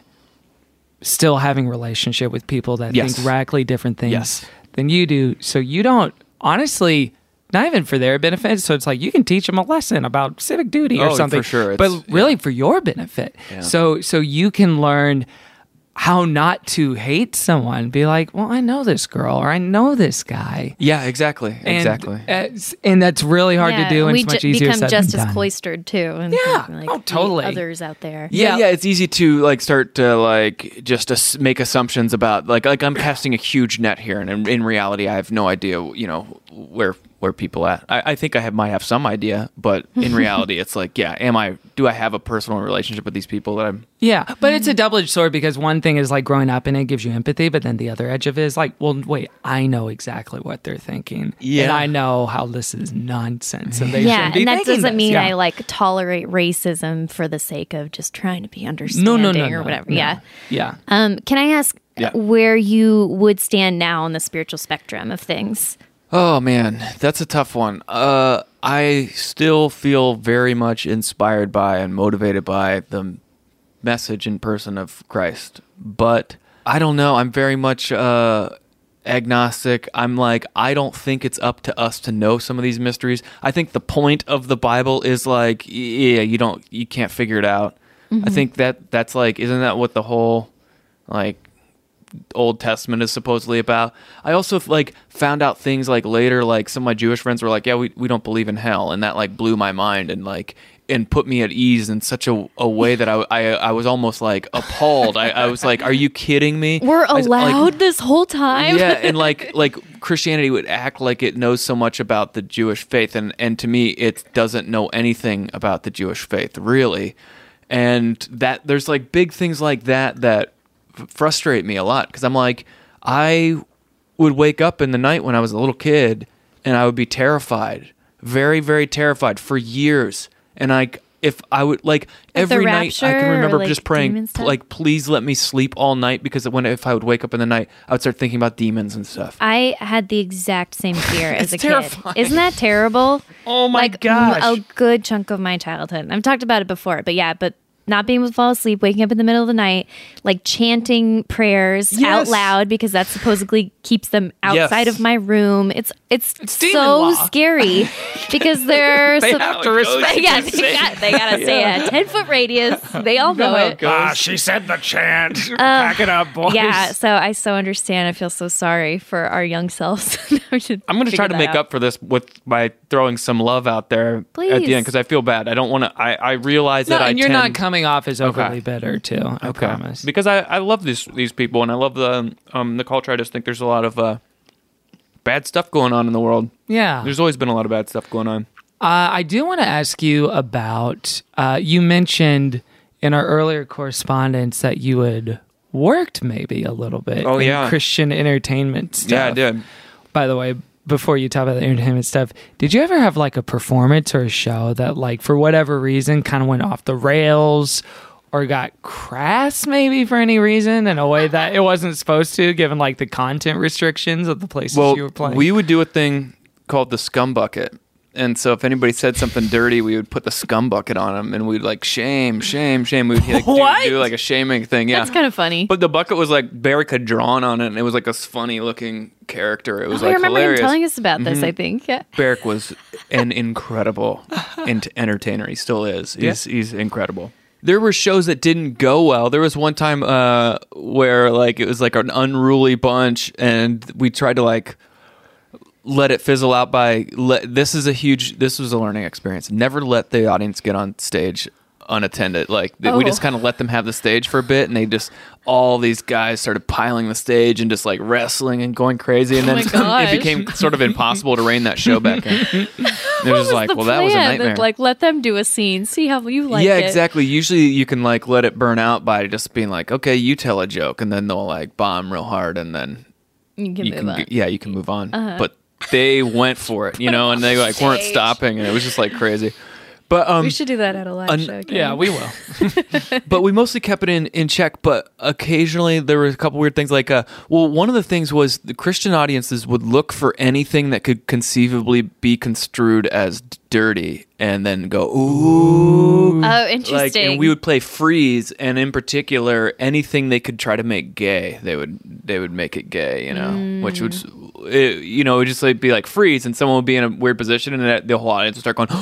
still having relationship with people that Yes. think radically different things Yes. than you do. So you don't, honestly, not even for their benefit. So it's like you can teach them a lesson about civic duty or Oh, something. for sure. But It's- really for your benefit. Yeah. So so you can learn how not to hate someone. Be like, well, I know this girl or I know this guy. Yeah, exactly. And, Exactly. uh, and that's really hard Yeah, to do, and we it's much ju- easier become said just than as done. cloistered too. And Yeah. like, Oh, the totally. Others out there. Yeah, Yeah. yeah, it's easy to like start to like just as- make assumptions about like like I'm casting a huge net here, and in, in reality, I have no idea, you know, where where people at. I, I think I have might have some idea, but in reality, it's like, yeah, am I? Do I have a personal relationship with these people that I'm? Yeah, but it's a double-edged sword because one thing is like growing up and it gives you empathy, but then the other edge of it is like, well, wait, I know exactly what they're thinking, Yeah. and I know how this is nonsense, and they Yeah, shouldn't be and that thinking doesn't this. mean Yeah. I like tolerate racism for the sake of just trying to be no, understanding no, no, or no, whatever. no. Yeah. yeah. Um, can I ask Yeah. where you would stand now on the spiritual spectrum of things? Oh man, that's a tough one. Uh, I still feel very much inspired by and motivated by the message and person of Christ, but I don't know. I'm very much uh, agnostic. I'm like, I don't think it's up to us to know some of these mysteries. I think the point of the Bible is like, yeah, you don't, you can't figure it out. I think that that's like, isn't that what the whole like Old Testament is supposedly about? I also like found out things like later, like some of my Jewish friends were like, yeah, we, we don't believe in hell, and that like blew my mind, and like and put me at ease in such a, a way that I, I I was almost like appalled. I, I was like, "Are you kidding me? We're I was allowed like, this whole time. yeah, and like like Christianity would act like it knows so much about the Jewish faith, and and to me, it doesn't know anything about the Jewish faith really. And that there's like big things like that that f- frustrate me a lot because I'm like, I would wake up in the night when I was a little kid, and I would be terrified, very very terrified for years. And I, if I would like every the night, I can rapture remember or, like, just praying, demon stuff? like, please let me sleep all night because when if I would wake up in the night, I would start thinking about demons and stuff. I had the exact same fear as a It's kid. terrifying. Isn't that terrible? Oh my like, gosh. A good chunk of my childhood. I've talked about it before, but yeah, but not being able to fall asleep, waking up in the middle of the night, like chanting prayers Yes. out loud because that supposedly keeps them outside Yes. of my room. It's it's, It's demon so law. scary because they're They so- have to respect yeah, what they, you say. got, they gotta stay at a ten foot radius. They all know it. Ah, she said the chant. Pack it up, boys. Yeah, so I so understand. I feel so sorry for our young selves. We should I'm going to try figure to that make out. up for this with by throwing some love out there at Please. the end because I feel bad. I don't want to. I, I realize No, that I and you're tend, not coming off as overly Okay. bitter too. I Okay. promise. Because I, I love these these people and I love the um the culture. I just think there's a lot of uh, bad stuff going on in the world. Yeah. There's always been a lot of bad stuff going on. Uh, I do want to ask you about. Uh, you mentioned in our earlier correspondence that you had worked maybe a little bit. Oh, in yeah. Christian entertainment stuff. Yeah, I did. By the way, before you talk about the entertainment stuff, did you ever have like a performance or a show that, like, for whatever reason, kind of went off the rails? Or got crass maybe for any reason in a way that it wasn't supposed to, given like the content restrictions of the places Well, you were playing. we would do a thing called the scum bucket. And so if anybody said something dirty, we would put the scum bucket on them and we'd like shame, shame, shame. We'd like, do, What? do like a shaming thing. Yeah. That's kind of funny. But the bucket was like Barrick had drawn on it, and it was like a funny looking character. It was Oh, I like remember hilarious. him telling us about this. Mm-hmm. I think. Yeah. Barrick was an incredible ent- entertainer. He still is. He's he's incredible. There were shows that didn't go well. There was one time uh, where like it was like an unruly bunch, and we tried to like let it fizzle out by. Let, this is a huge. This was a learning experience. Never let the audience get on stage unattended. Like th- we Oh. just kind of let them have the stage for a bit, and they just all these guys started piling the stage and just like wrestling and going crazy, and Oh then my gosh. it became sort of impossible to rein that show back in. It was just like, The well, that was a plan nightmare. Like, let them do a scene. See how you like yeah, it. exactly. Usually you can like let it burn out by just being like, okay, you tell a joke, and then they'll like bomb real hard, and then You can you move can on. Uh-huh. g- yeah, you can move on. But they went for it, you know, and they like weren't Stage. stopping, and it was just like crazy. But um, We should do that at a live un- show. Ken. yeah, we will. but we mostly kept it in, in check. But occasionally there were a couple weird things. Like, uh, well, one of the things was the Christian audiences would look for anything that could conceivably be construed as dirty, and then go, ooh. Oh, interesting. Like, and we would play freeze, and in particular, anything they could try to make gay, they would they would make it gay, you know, which would, it, you know, it would just like be like freeze, and someone would be in a weird position, and that, the whole audience would start going,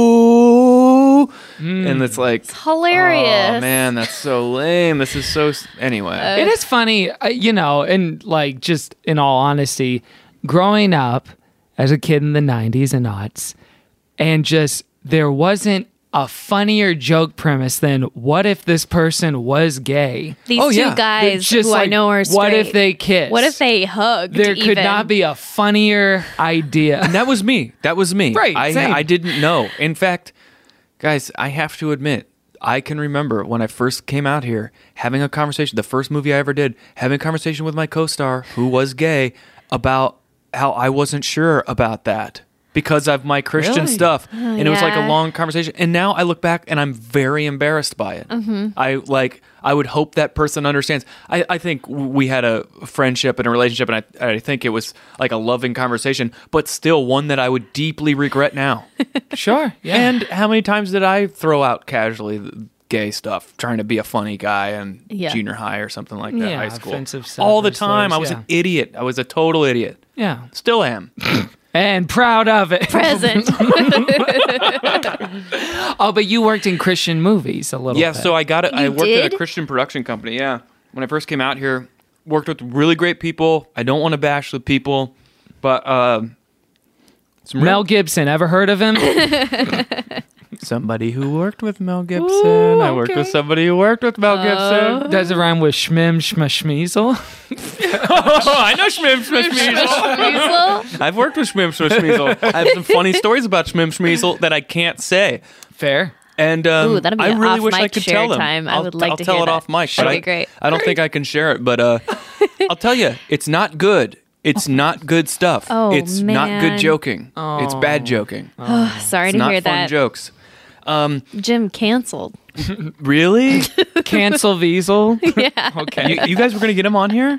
ooh, and it's like, hilarious. oh man, that's so lame. This is so s- anyway. It is funny, uh, you know, and like just in all honesty, growing up as a kid in the nineties and aughts, and just there wasn't a funnier joke premise than what if this person was gay? These Oh, two yeah. It's guys just who I like, know are straight. what if they kissed? What if they hugged? There could even? not be a funnier idea. And that was me. That was me. Right, I, same. I didn't know. In fact, guys, I have to admit, I can remember when I first came out here having a conversation, the first movie I ever did, having a conversation with my co-star who was gay about how I wasn't sure about that because of my Christian Really? stuff. and it was like a yeah. long conversation. And now I look back and I'm very embarrassed by it. Mm-hmm. I like, I would hope that person understands. I, I think we had a friendship and a relationship, and I, I think it was like a loving conversation, but still one that I would deeply regret now. Sure. Yeah. And how many times did I throw out casually the gay stuff, trying to be a funny guy in Yeah. junior high or something like that, Yeah, high school? offensive stuff All the or time. slurs, I was yeah. an idiot. I was a total idiot. yeah. Still am. And proud of it. present. Oh, but you worked in Christian movies a little Yeah, bit. so I got it. I You worked at did? a Christian production company. Yeah, when I first came out here, worked with really great people. I don't want to bash the people, but um, some real- Mel Gibson, ever heard of him? Somebody who worked with Mel Gibson. Ooh, I worked okay. with somebody who worked with Mel Gibson. Does it rhyme with Schmim Schmashmeasel? Oh, I know Schmim Schmashmeasel. I've worked with Schmim Schmashmeasel. I have some funny stories about Schmim Schmeasel that I can't say. Fair. And um, Ooh, that'd be I really off wish I mic could share tell them. time. I I'll, would like I'll to tell hear it that. off mic. That'd but be I, great. I don't think I can share it, but uh, I'll tell you, it's not good. It's not good stuff. Oh, it's not man. good joking. It's bad joking. Oh, sorry It's to not hear fun that. jokes. Um, Jim canceled. really? Cancel Wiesel? Yeah. Okay. you, you guys were going to get him on here?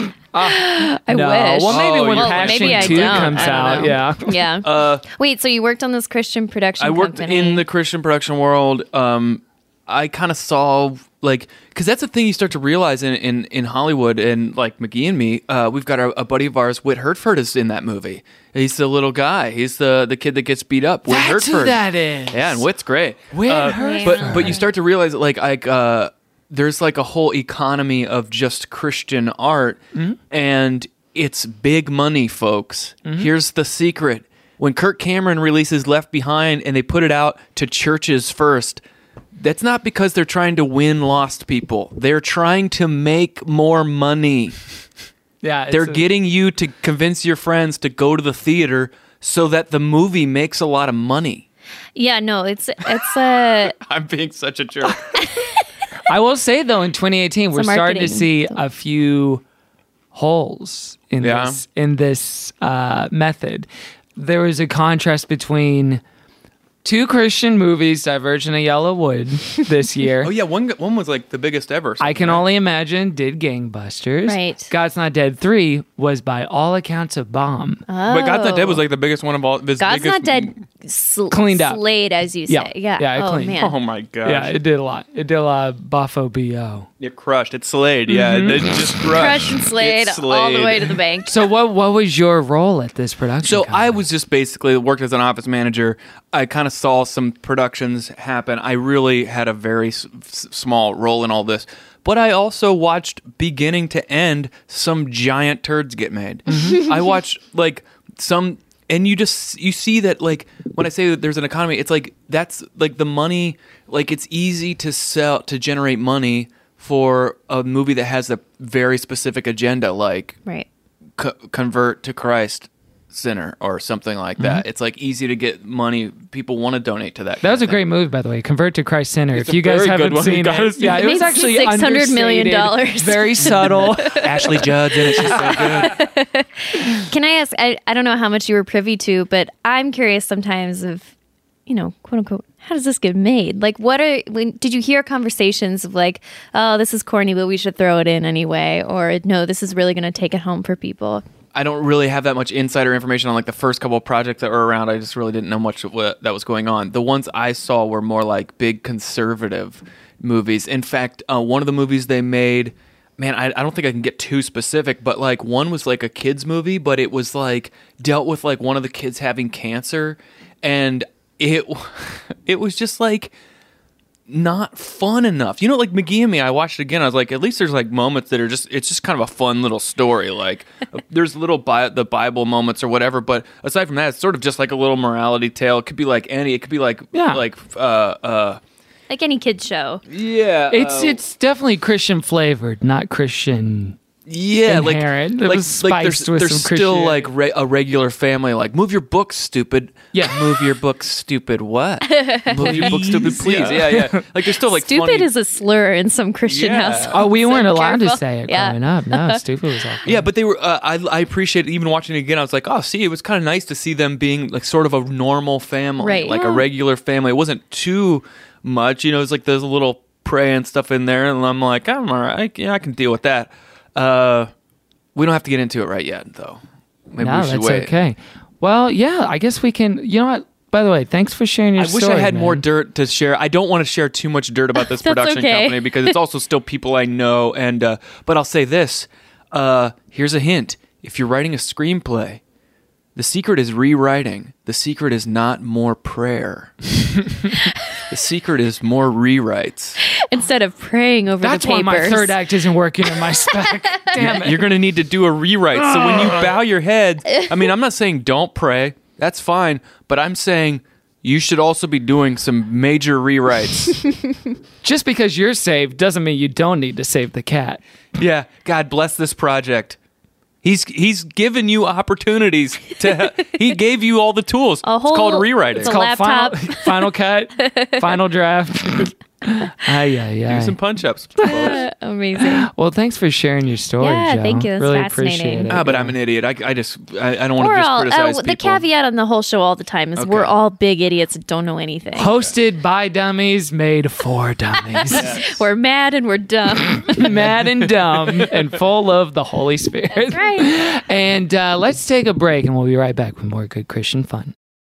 I no. wish. Well, maybe Oh, when you- Passion maybe I two don't. comes I don't out. know. Yeah. Yeah. Uh, Wait, so you worked on this Christian production I worked company? in the Christian production world. Um, I kind of saw like because that's the thing you start to realize in, in, in Hollywood, and like McGee and me, uh, we've got a, a buddy of ours, Whit Hertford, is in that movie. He's the little guy. He's the the kid that gets beat up. Whit That's Hertford. who that is. Yeah, and Whit's great. Whit Uh, Hertford. But but you start to realize like like uh, there's like a whole economy of just Christian art, Mm-hmm. and it's big money, folks. Here's the secret. When Kirk Cameron releases Left Behind and they put it out to churches first, that's not because they're trying to win lost people. They're trying to make more money. Yeah. it's They're a- getting you to convince your friends to go to the theater so that the movie makes a lot of money. Yeah, no, it's it's a I'm being such a jerk. I will say though, in twenty eighteen, we're Some starting to marketing. see a few holes in Yeah. this in this uh, method. There was a contrast between two Christian movies, Divergent and Yellow Wood, this year. Oh yeah, one one was like the biggest ever. or I something, Can right? Only Imagine did gangbusters. Right. God's Not Dead three was by all accounts a bomb. But God's Not Dead was like the biggest one of all. This God's biggest, Not Dead sl- Cleaned up. slayed, as you say. Yeah. Yeah. Yeah, it oh cleaned. man. Oh my gosh. Yeah, it did a lot. It did a lot of buffo B O. It crushed. It slayed. Yeah, Mm-hmm. it just crushed. Crushed and slayed, It all the slayed. way to the bank. So what what was your role at this production? So company? I was just basically worked as an office manager. I kind of saw some productions happen. I really had a very s- s- small role in all this. But I also watched beginning to end some giant turds get made. I watched like some and you just you see that like when I say that there's an economy, it's like that's like the money, like it's easy to sell to generate money for a movie that has a very specific agenda like Right. co- convert to Christ Center or something like that. It's like easy to get money. People want to donate to that. That was a great move, by the way. Convert to Christ Center. It's if a you guys very good haven't one. You seen gotta it, see yeah, it. it was Made actually six hundred million understated, dollars. very subtle. Ashley Judd's in it. She's so good. Can I ask? I, I don't know how much you were privy to, but I'm curious sometimes of, you know, quote unquote, how does this get made? Like, what are, when, did you hear conversations of like, oh, this is corny, but we should throw it in anyway? Or no, this is really going to take it home for people? I don't really have that much insider information on like the first couple of projects that were around. I just really didn't know much of what that was going on. The ones I saw were more like big conservative movies. In fact, uh, one of the movies they made, man, I, I don't think I can get too specific, but like one was like a kids movie, but it was like dealt with like one of the kids having cancer, and it it was just like not fun enough. You know, like McGee and Me, I watched it again. I was like, at least there's like moments that are just, it's just kind of a fun little story. Like there's little bi- the Bible moments or whatever. But aside from that, it's sort of just like a little morality tale. It could be like any, it could be like, Yeah. like, uh, uh, Like any kid's show. yeah. It's uh, it's definitely Christian flavored, not Christian. yeah, like, inherent. It like, was like there's, spiced with there's some still Christian- like re- a regular family. Like, move your books, stupid. Yeah. Move your books, stupid. What? Move your books, stupid, please. Yeah. Yeah, yeah. Like, there's still like Stupid funny- is a slur in some Christian Yeah. households. Oh, we so weren't allowed careful. to say it Yeah. growing up. No, stupid was all. Yeah, but they were. Uh, I I appreciate it. Even watching it again, I was like, oh, see, it was kind of nice to see them being like sort of a normal family, Right. like Yeah. a regular family. It wasn't too much, you know. It's like there's a little pray and stuff in there, and I'm like, I'm all right. Yeah, I can deal with that. Uh, we don't have to get into it right yet, though. Maybe No, we should that's wait. okay. Well, yeah, I guess we can. You know what? By the way, thanks for sharing your I wish story. I had more man. dirt to share. I don't want to share too much dirt about this That's production okay. company because it's also still people I know. And uh, but I'll say this: uh, here's a hint: if you're writing a screenplay, the secret is rewriting. The secret is not more prayer. The secret is more rewrites. Instead of praying over That's the why papers. my third act isn't working in my spec. Damn it. You're going to need to do a rewrite. So when you bow your head, I mean, I'm not saying don't pray. That's fine. But I'm saying you should also be doing some major rewrites. Just because you're saved doesn't mean you don't need to save the cat. Yeah, God bless this project. He's he's given you opportunities to. He gave you all the tools. A It's called whole- rewriting. it's a Called laptop. Final, Final Cut, Final Draft. Ay, ay, ay. Do some punch-ups. Amazing. Well, thanks for sharing your story, Yeah, Joe. thank you. That's really fascinating. appreciate it. Ah, but I'm an idiot. I, I just I, I don't want to We're just all, criticize uh, the people. caveat on the whole show all the time is Okay. we're all big idiots that don't know anything. Hosted by dummies, made for dummies. We're mad and we're dumb. Mad and dumb and full of the Holy Spirit. That's right. And uh, let's take a break and we'll be right back with more good Christian fun.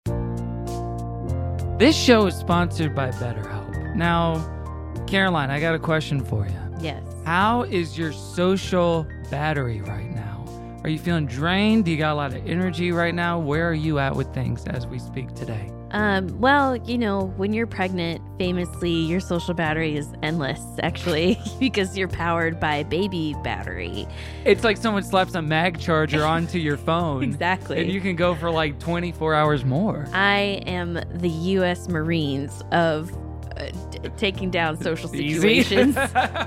This show is sponsored by BetterHelp. Now, Caroline, I got a question for you. Yes. How is your social battery right now? Are you feeling drained? Do you got a lot of energy right now? Where are you at with things as we speak today? Um, well, you know, when you're pregnant, famously, your social battery is endless, actually, because you're powered by baby battery. It's like someone slaps a mag charger onto your phone. Exactly. And you can go for like twenty-four hours more. I am the U S Marines of uh, d- taking down social Easy. situations.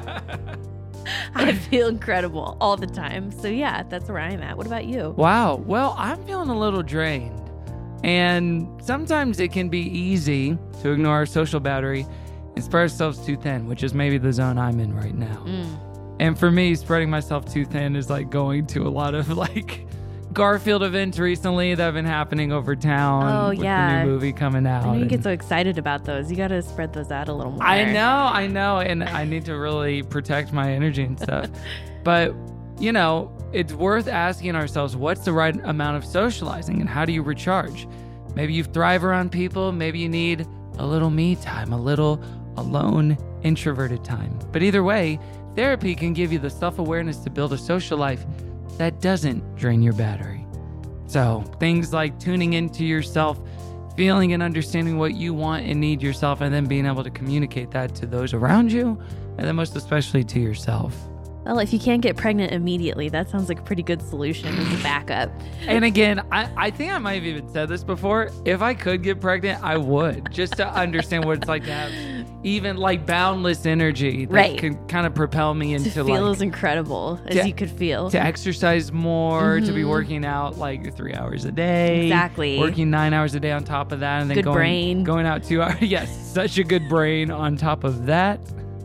I feel incredible all the time. So, yeah, that's where I'm at. What about you? Wow. Well, I'm feeling a little drained. And sometimes it can be easy to ignore our social battery and spread ourselves too thin, which is maybe the zone I'm in right now. Mm. And for me, spreading myself too thin is like going to a lot of like Garfield events recently that have been happening over town. Oh, with yeah. the new movie coming out. I know you and- get so excited about those. You got to spread those out a little more. I know, I know, and I need to really protect my energy and stuff. But, you know, it's worth asking ourselves, what's the right amount of socializing and how do you recharge? Maybe you thrive around people. Maybe you need a little me time, a little alone, introverted time. But either way, therapy can give you the self-awareness to build a social life that doesn't drain your battery. So things like tuning into yourself, feeling and understanding what you want and need yourself, and then being able to communicate that to those around you, and then most especially to yourself. Well, if you can't get pregnant immediately, that sounds like a pretty good solution as a backup. And again, I, I think I might have even said this before. If I could get pregnant, I would, just to understand what it's like to have even like boundless energy that Right. can kind of propel me into To feel like as incredible as to- you could feel. to exercise more, to be Mhm. working out like three hours a day. Exactly. Working nine hours a day on top of that, and then Good going, brain. going out two hours. Yes, such a good brain on top of that.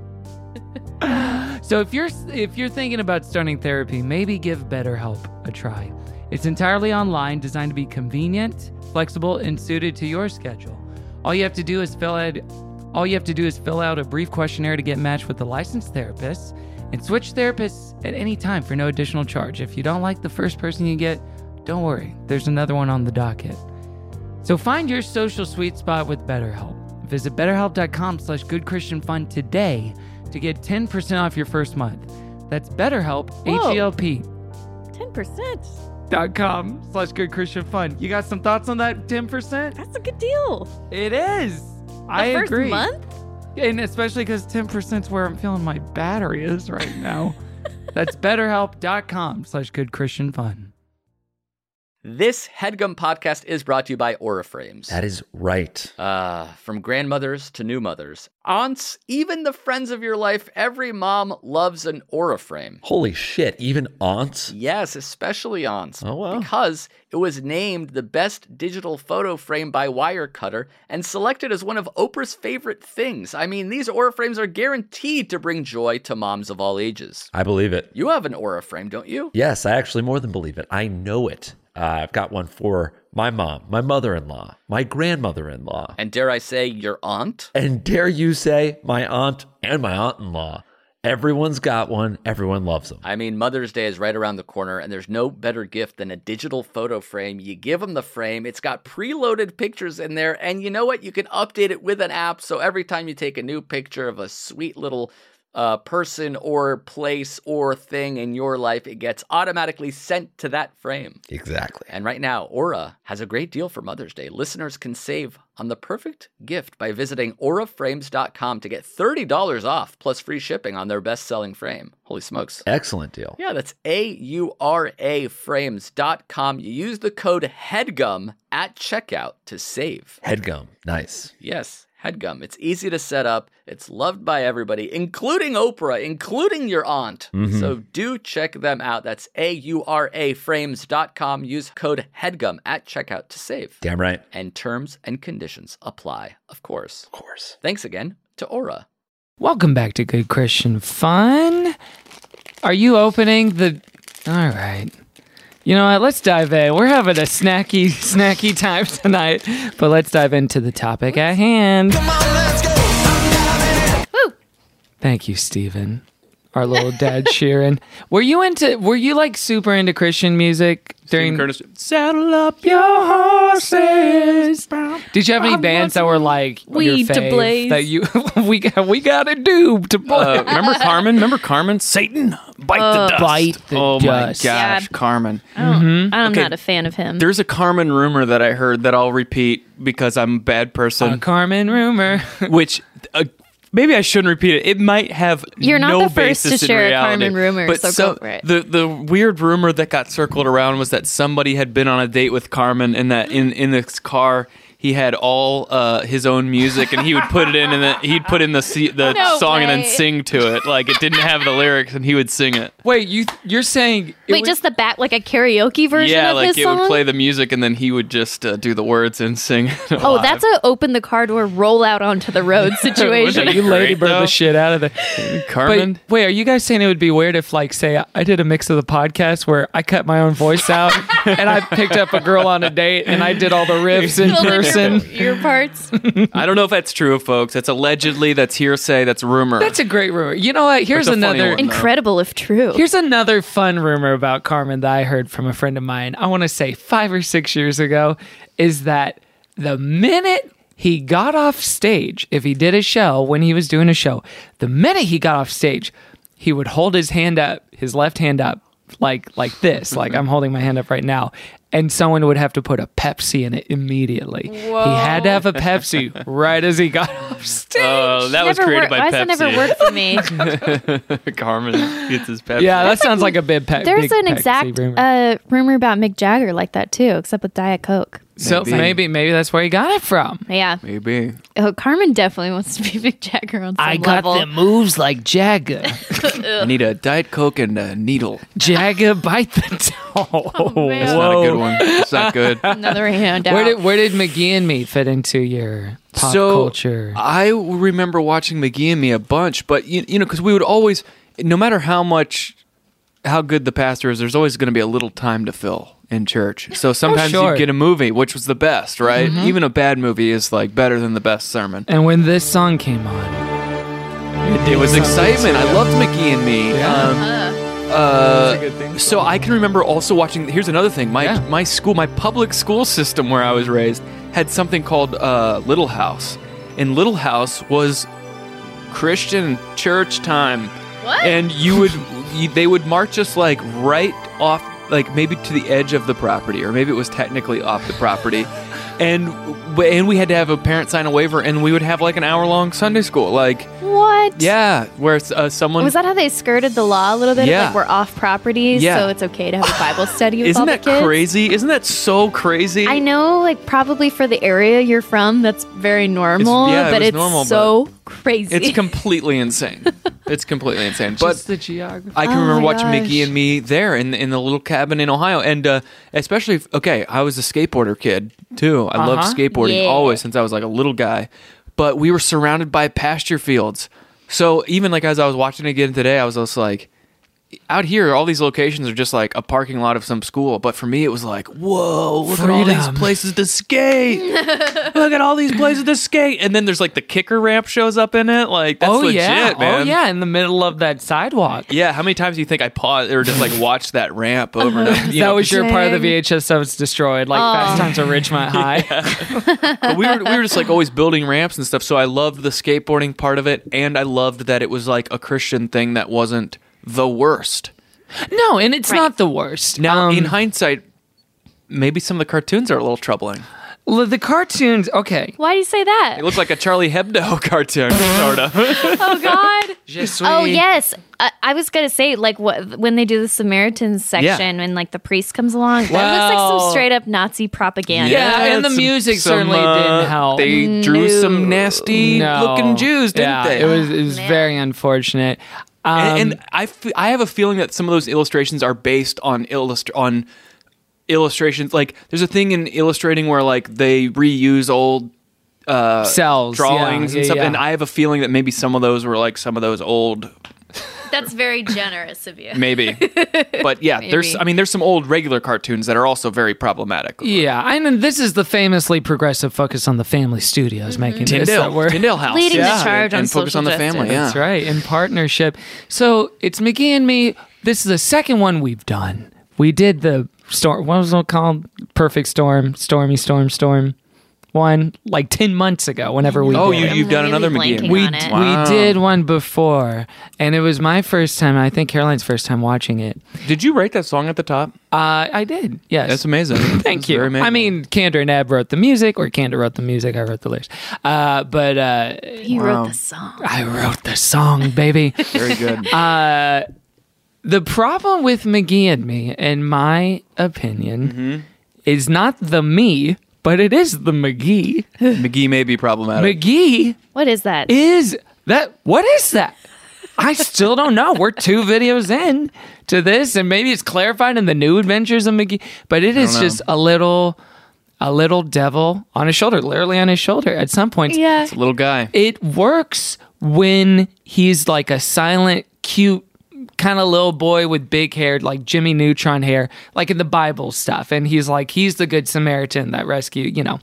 So if you're if you're thinking about starting therapy, maybe give BetterHelp a try. It's entirely online, designed to be convenient, flexible, and suited to your schedule. All you have to do is fill out all you have to do is fill out a brief questionnaire to get matched with a licensed therapist, and switch therapists at any time for no additional charge. If you don't like the first person you get, don't worry. There's another one on the docket. So find your social sweet spot with BetterHelp. Visit betterhelp.com slash goodchristianfun today to get ten percent off your first month. That's BetterHelp, Whoa. H-E-L-P ten percent. dot com slash goodchristianfun. You got some thoughts on that ten percent? That's a good deal. It is. The I first agree. month? And especially because ten percent is where I'm feeling my battery is right now. That's betterhelp.com slash goodchristianfun. This HeadGum podcast is brought to you by Auraframes. That is right. Uh, from grandmothers to new mothers, aunts, even the friends of your life, every mom loves an Auraframe. Holy shit, even aunts? Yes, especially aunts. Oh, wow. Because it was named the best digital photo frame by Wirecutter and selected as one of Oprah's favorite things. I mean, these Auraframes are guaranteed to bring joy to moms of all ages. I believe it. You have an Auraframe, don't you? Yes, I actually more than believe it. I know it. Uh, I've got one for my mom, my mother-in-law, my grandmother-in-law, And dare I say, your aunt? and dare you say, my aunt and my aunt-in-law. Everyone's got one. Everyone loves them. I mean, Mother's Day is right around the corner, and there's no better gift than a digital photo frame. You give them the frame, it's got preloaded pictures in there, and you know what? You can update it with an app, so every time you take a new picture of a sweet little uh, person or place or thing in your life, it gets automatically sent to that frame. Exactly. And right now, Aura has a great deal for Mother's Day. Listeners can save on the perfect gift by visiting aura frames dot com to get thirty dollars off plus free shipping on their best-selling frame. Holy smokes. Excellent deal. Yeah, that's A U R A frames dot com. You use the code HEADGUM at checkout to save. Headgum. Nice. Yes, HEADGUM. It's easy to set up. It's loved by everybody, including Oprah, including your aunt. Mm-hmm. So do check them out. That's A U R A frames dot com. Use code HEADGUM at checkout to save. Damn right. And terms and conditions apply, of course. Of course. Thanks again to Aura. Welcome back to Good Christian Fun. Are you opening the... All right. You know what? Let's dive in. We're having a snacky, snacky time tonight, but let's dive into the topic at hand. Come on, let's go. Woo! Thank you, Stephen. Our little dad Sheeran. Were you into, were you like super into Christian music during... Curtis. Saddle up your horses. Did you have any bands that were like We your to fave blaze. that you we got we gotta do to blaze? Uh, remember Carmen? Remember Carmen? Satan, bite the dust. Bite the oh dust. my gosh, Yeah. Carmen. I don't, I'm Okay. not a fan of him. There's a Carmen rumor that I heard that I'll repeat because I'm a bad person. A Carmen rumor. which uh, maybe I shouldn't repeat it. It might have You're not no the first to basis in share a reality. Carmen rumor, but so go some- for it. The the weird rumor that got circled around was that somebody had been on a date with Carmen, and that in in this car he had all uh, his own music, and he would put it in, and then he'd put in the se- the No song and way. then sing to it. Like it didn't have the lyrics, and he would sing it. Wait, you you're saying it Wait, was- just the back, like a karaoke version Yeah, of like his it song? would play the music, and then he would just uh, do the words and sing. Oh, that's a open the car door, roll out onto the road situation. you ladybird Great, though. the shit out of there. Carmen. But wait, are you guys saying it would be weird if, like, say, I did a mix of the podcast where I cut my own voice out and I picked up a girl on a date and I did all the riffs in Fill in your- person? Your parts. I don't know if that's true, folks. That's allegedly. That's hearsay. That's rumor. That's a great rumor. You know what? Here's It's a funny another. one. Incredible if true. Here's another fun rumor about Carmen that I heard from a friend of mine. I want to say five or six years ago, is that the minute he got off stage, if he did a show, when he was doing a show, the minute he got off stage, he would hold his hand up, his left hand up, like like this, like I'm holding my hand up right now, and someone would have to put a Pepsi in it immediately. He had to have a Pepsi right as he got off stage. Oh, that was Never created wor- by Why does Pepsi. that never work for me? Carmen gets his Pepsi. Yeah, that sounds like a big pe- There's big an Pepsi exact rumor. uh, rumor about Mick Jagger like that too, except with Diet Coke. So Maybe. maybe maybe that's where he got it from. Yeah. Maybe. Oh, Carmen definitely wants to be Mick Jagger on some level. moves like Jagger. I need a Diet Coke and a needle. Jagger bite the toe. Oh, man. It's not a good one. It's not good. Another hand out. Where did where did McGee and Me fit into your pop so culture? I remember watching McGee and Me a bunch, but you, you know, because we would always, no matter how much, how good the pastor is, there's always going to be a little time to fill in church. So sometimes sure. you get a movie, which was the best, right? Even a bad movie is like better than the best sermon. And when this song came on, It was excitement. I loved McGee and Me. Um, uh, so I can remember also watching. Here's another thing. My Yeah. my school, my public school system where I was raised, had something called uh, Little House, and Little House was Christian church time. What? And you would, you, they would march us like right off, like maybe to the edge of the property, or maybe it was technically off the property. And and we had to have a parent sign a waiver, and we would have like an hour long Sunday school. Like, What? yeah, where uh, someone Was that how they skirted the law a little bit? Yeah. Like we're off properties, Yeah. so it's okay to have a Bible study with Isn't all that the kids? crazy? Isn't that so crazy? I know, like probably for the area you're from, that's very normal, yeah, it but was it's normal, so crazy. It's completely insane. It's completely insane. But just the geography. I can Oh remember my watching gosh. Mickey and Me there in in the little cabin in Ohio, and uh, especially if- okay, I was a skateboarder kid too. I loved Uh-huh. skateboarding Yeah. always since I was like a little guy. But we were surrounded by pasture fields, so even like as I was watching it again today, I was also like, out here, all these locations are just like a parking lot of some school. But for me, it was like, whoa, look at all these Freedom. places to skate. Look at all these places to skate. And then there's like the kicker ramp shows up in it. Like, that's oh legit, yeah, man. oh yeah, in the middle of that sidewalk. Yeah, how many times do you think I paused or just like watched that ramp over to, you that know, was your part of the Dang. V H S that was destroyed, like Fast Times at Ridgemont High. But we were we were just like always building ramps and stuff. So I loved the skateboarding part of it, and I loved that it was like a Christian thing that wasn't the worst. No, and it's Right. not the worst. Now, Um, in hindsight, maybe some of the cartoons are a little troubling. well, the cartoons, okay. Why do you say that? It looked like a Charlie Hebdo cartoon, sort of. Oh God. Je suis- Oh yes, I, I was gonna say like what when they do the Samaritans section and like the priest comes along, that looks like Well- some straight up Nazi propaganda. Yeah, and the some- music some, certainly uh, didn't help. They drew No. some nasty No. looking Jews, didn't yeah, they? it was it was Man. very unfortunate. Um, and, and I, f- I have a feeling that some of those illustrations are based on illust- on illustrations. Like, there's a thing in illustrating where like they reuse old uh, cells, drawings yeah, and yeah, stuff. yeah. And I have a feeling that maybe some of those were like some of those old, That's very generous of you. maybe. But yeah, there's Maybe. I mean, there's some old regular cartoons that are also very problematic. Yeah, I mean, this is the famously progressive focus on the family studios making this. Tyndale, that we're- Tyndale House, Leading the yeah. charge and, on and focus social on the justice. family. Yeah, That's right, in partnership. So it's McGee and me. This is the second one we've done. We did the storm. What was it called? Perfect Storm, Stormy Storm, Storm. One like ten months ago. Whenever we Oh, did you it. you've done really another McGee. blanking we on it. Wow. we did one before, and it was my first time. I think Caroline's first time watching it. Did you write that song at the top? Uh, I did. Yes, That's amazing. Thank That's you. very amazing. I mean, Kander and Ebb wrote the music, or Kander wrote the music. I wrote the lyrics. Uh, but uh, You Wow. wrote the song. I wrote the song, baby. very good. Uh, the problem with McGee and me, in my opinion, Mm-hmm. is not the me, but it is the McGee. McGee may be problematic. McGee What is that? is that. What is that? I still don't know. We're two videos in to this, and maybe it's clarified in the new adventures of McGee, but it is know. just a little, a little devil on his shoulder, literally on his shoulder. At some points, Yeah. It's a little guy. it works when he's like a silent, cute kind of little boy with big hair, like Jimmy Neutron hair, like in the Bible stuff. And he's like, he's the good Samaritan that rescued, you know.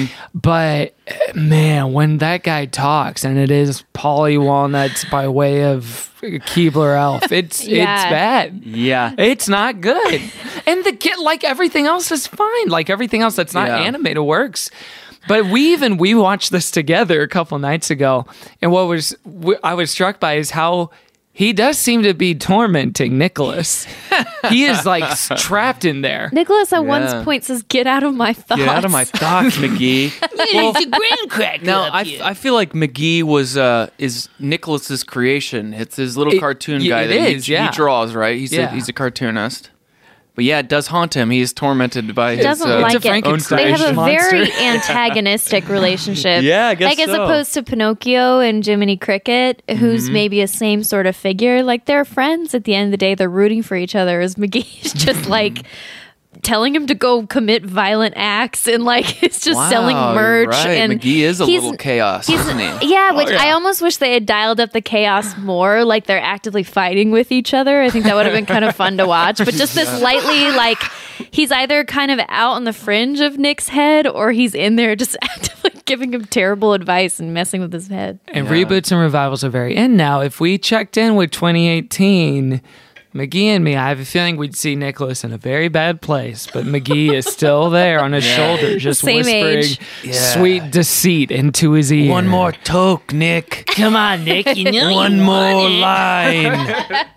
But eh, man, when that guy talks and it is Polly Walnuts by way of Keebler Elf, it's Yeah. it's bad. Yeah. It's not good. And the kid, like everything else is fine. Like everything else that's not Yeah. animated works. But we even, we watched this together a couple nights ago. And what was, I was struck by is how he does seem to be tormenting Nicholas. He is like s- trapped in there. Nicholas at Yeah. one point says, "Get out of my thoughts." Get out of my thoughts, McGee. It's a green crack. No, I, f- I feel like McGee was uh, is Nicholas's creation. It's his little It- cartoon yeah, guy it that he- is, he, yeah. draws, right? He's Yeah. a, he's a cartoonist. But yeah, it does haunt him. He's tormented by He his. doesn't uh, like It's a it. Frankenstein They have a monster. very antagonistic relationship. Yeah, I guess like as so. opposed to Pinocchio and Jiminy Cricket, who's Mm-hmm. maybe a same sort of figure. Like they're friends at the end of the day. They're rooting for each other. As McGee's just like telling him to go commit violent acts and like it's just Wow, selling you're merch. right. And McGee is a he's- little chaos, he's- isn't he? Yeah, Oh, which I almost wish they had dialed up the chaos more. Like they're actively fighting with each other. I think that would have been kind of fun to watch. But just this lightly, like he's either kind of out on the fringe of Nick's head, or he's in there just actively giving him terrible advice and messing with his head. And reboots and revivals are very in now. If we checked in with twenty eighteen, McGee and me, I have a feeling we'd see Nicholas in a very bad place, but McGee is still there on his shoulder, just Same whispering age. sweet deceit into his ear. One more toke, Nick. Come on, Nick. You know One more line.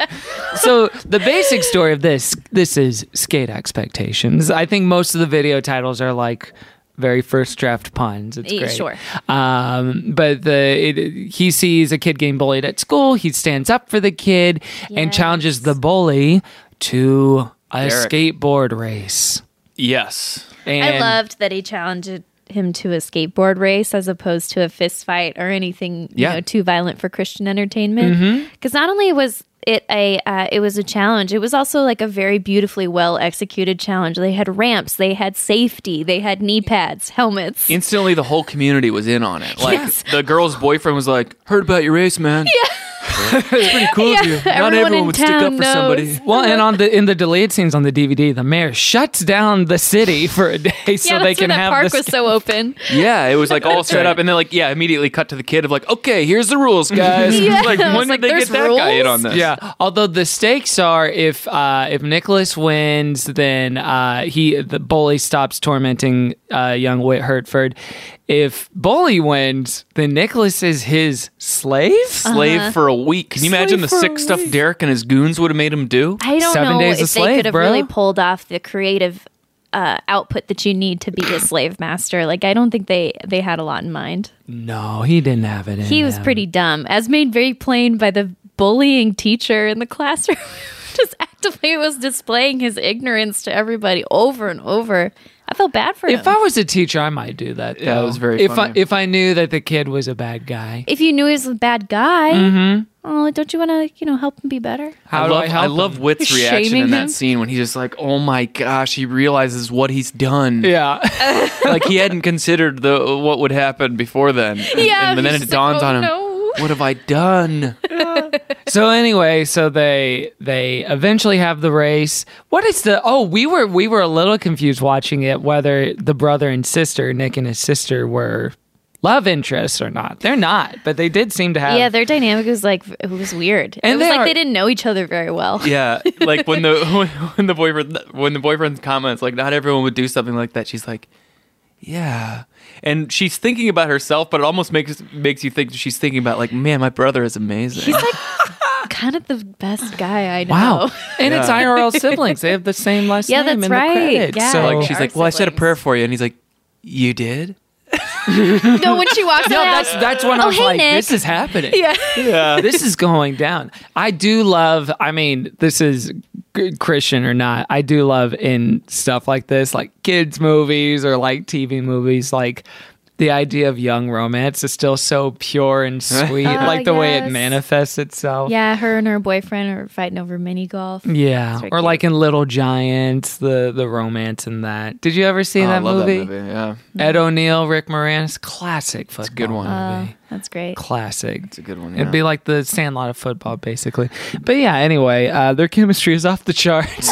So the basic story of this, this is Skate Expectations. I think most of the video titles are like very first draft puns. It's Yeah, great. sure. Um, but the it, he sees a kid getting bullied at school. He stands up for the kid and Yes. challenges the bully to a Derek. skateboard race. Yes. And I loved that he challenged him to a skateboard race as opposed to a fist fight or anything you Yeah. know too violent for Christian entertainment. Because not only was it a uh, it was a challenge. It was also like a very beautifully well executed challenge. They had ramps, they had safety, they had knee pads, helmets. Instantly, the whole community was in on it. Like Yes. the girl's boyfriend was like, "Heard about your race, man. Yeah, it's pretty cool of you. Not everyone everyone in would stick up town for somebody." knows. Well, and on the in the deleted scenes on the D V D, the mayor shuts down the city for a day so yeah, they that's can when that have park the was so open. Yeah, it was like all set right. up, and then like yeah, immediately cut to the kid of like, "Okay, here's the rules, guys." Yeah, Like I was when like, did they "There's get that guy in rules?" on this? Yeah. Although the stakes are if uh, if Nicholas wins, then uh, he the bully stops tormenting uh, young Whit Hertford. If Bully wins, then Nicholas is his slave. Slave Uh-huh. for a week. Can you imagine the for a sick stuff Derek and his goons would have made him do? I don't Seven know days a if they slave, could have bro. really pulled off the creative uh, output that you need to be a slave master. Like, I don't think they they had a lot in mind. No, he didn't have it in He was him. pretty dumb, as made very plain by the bullying teacher in the classroom. Just actively was displaying his ignorance to everybody over and over. I felt bad for him. If I was a teacher, I might do that. Yeah, it though. was very If funny. I if I knew that the kid was a bad guy, if you knew he was a bad guy, Mm-hmm. oh, don't you want to, you know, help him be better? how I do love, I help? I love him? Whit's reaction Shaming in that him? scene when he's just like, "Oh my gosh," he realizes what he's done. Yeah. Like he hadn't considered the what would happen before then. And, Yeah, and then he's it just dawns like, on "Oh, him. no." What have I done? So anyway, so they they eventually have the race. What is the oh we were we were a little confused watching it whether the brother and sister, Nick and his sister, were love interests or not. They're not, but they did seem to have Yeah, their dynamic was like, it was weird. And it was they like are- they didn't know each other very well. Yeah, like when the when, when the boyfriend when the boyfriend comments like not everyone would do something like that. She's like, yeah, and she's thinking about herself, but it almost makes makes you think she's thinking about like, man, my brother is amazing. He's like kind of the best guy I know. Wow. And it's Yeah. I R L siblings. They have the same last Yeah, name that's in right. the credits. Yeah. So like they she's are like, well, I said a siblings. prayer for you, and he's like, you did? No, when she walks no, out, that's that's when I Oh, was hey, like, Nick. this is happening. yeah. Yeah. This is going down. I do love, I mean, this is g- Christian or not. I do love in stuff like this, like kids' movies or like T V movies, like the idea of young romance is still so pure and sweet, Oh, like the way it yes. manifests itself. Yeah, her and her boyfriend are fighting over mini golf. Yeah. very Or cute. like in Little Giants, the the romance in that. Did you ever see Oh, I that, love movie? that movie. Yeah, Ed O'Neill, Rick Moranis, classic football a good one. movie. Oh, that's great. Classic. It's a good one. It'd yeah. be like the Sandlot of football, basically. But yeah, anyway, uh, their chemistry is off the charts.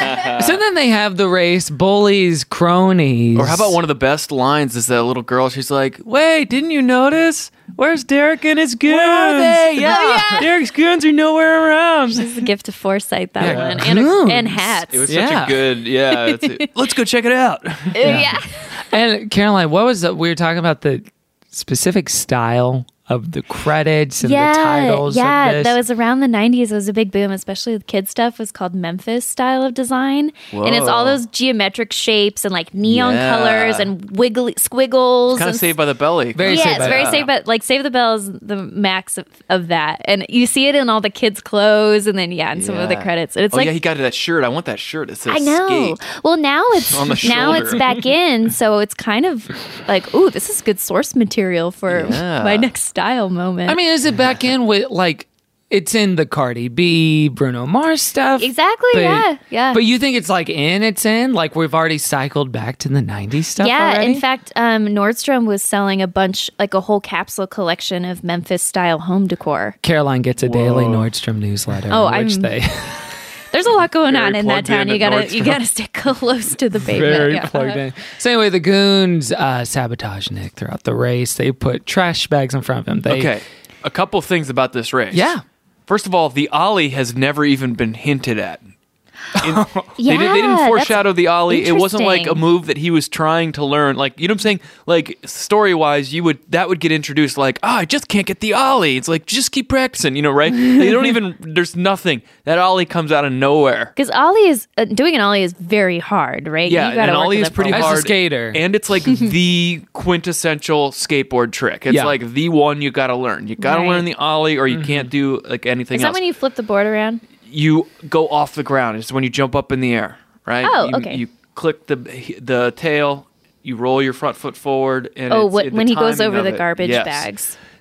So then they have the race, bullies, cronies. Or how about one of the best lines is that little girl? She's like, "Wait, didn't you notice? Where's Derek and his goons? Where are they? Yeah. Oh, yeah. Derek's goons are nowhere around." It's a gift of foresight, that Yeah. one. And, a, Goons. and hats. It was Yeah. such a good, yeah. It's a, let's go check it out. yeah. And Caroline, what was the, we were talking about the specific style of the credits and yeah, the titles yeah, of this. that was around the nineties. It was a big boom, especially with kid stuff. It was called Memphis style of design, and it's all Whoa. those geometric shapes and like neon Yeah. colors and wiggly squiggles. Kind of and Saved by the Belly. Very yeah, Saved it's by very the- safe, but like Save the Bell is the max of, of that, and you see it in all the kids' clothes, and then yeah, in some of the Yeah. credits. And it's oh like yeah, he got that shirt. I want that shirt. It says I know. skate. Well, now it's On the now it's shoulder. back in, so it's kind of like, ooh, this is good source material for Yeah. my next style moment. I mean, is it back in with like it's in the Cardi B, Bruno Mars stuff? Exactly, but- yeah, yeah. But you think it's like in? It's in? Like we've already cycled back to the nineties stuff yeah, already? in fact, um, Nordstrom was selling a bunch, like a whole capsule collection of Memphis style home decor. Caroline gets a daily Whoa. Nordstrom newsletter. Oh, in which I'm- they There's a lot going Very on in that plugged town. in You at gotta you Nordstrom. gotta stay close to the pavement. very yeah. plugged in. So anyway, the goons uh, sabotage Nick throughout the race. They put trash bags in front of him. They, Okay, a couple things about this race. Yeah. First of all, the ollie has never even been hinted at. In- they, did, they Yeah, didn't that's foreshadow the ollie. It wasn't like a interesting. move that he was trying to learn. Like, you know what I'm saying? Like, story wise, you would that would get introduced. Like, oh, I just can't get the ollie. It's like just keep practicing. You know, right? They don't even. There's nothing. That ollie comes out of nowhere. Because ollie is uh, doing an ollie is very hard, right? Yeah, you gotta and work ollie with is the pretty pole. As a hard. skater. And it's like the quintessential skateboard trick. It's Yeah. like the one you got to learn. You got to Right. learn the ollie, or you can't do like anything Is that else. when you flip the board around? You go off the ground. It's when you jump up in the air, right? Oh, you, okay. You click the the tail. You roll your front foot forward, and Oh, it's, what, the when he goes timing over of the it. garbage Yes. bags.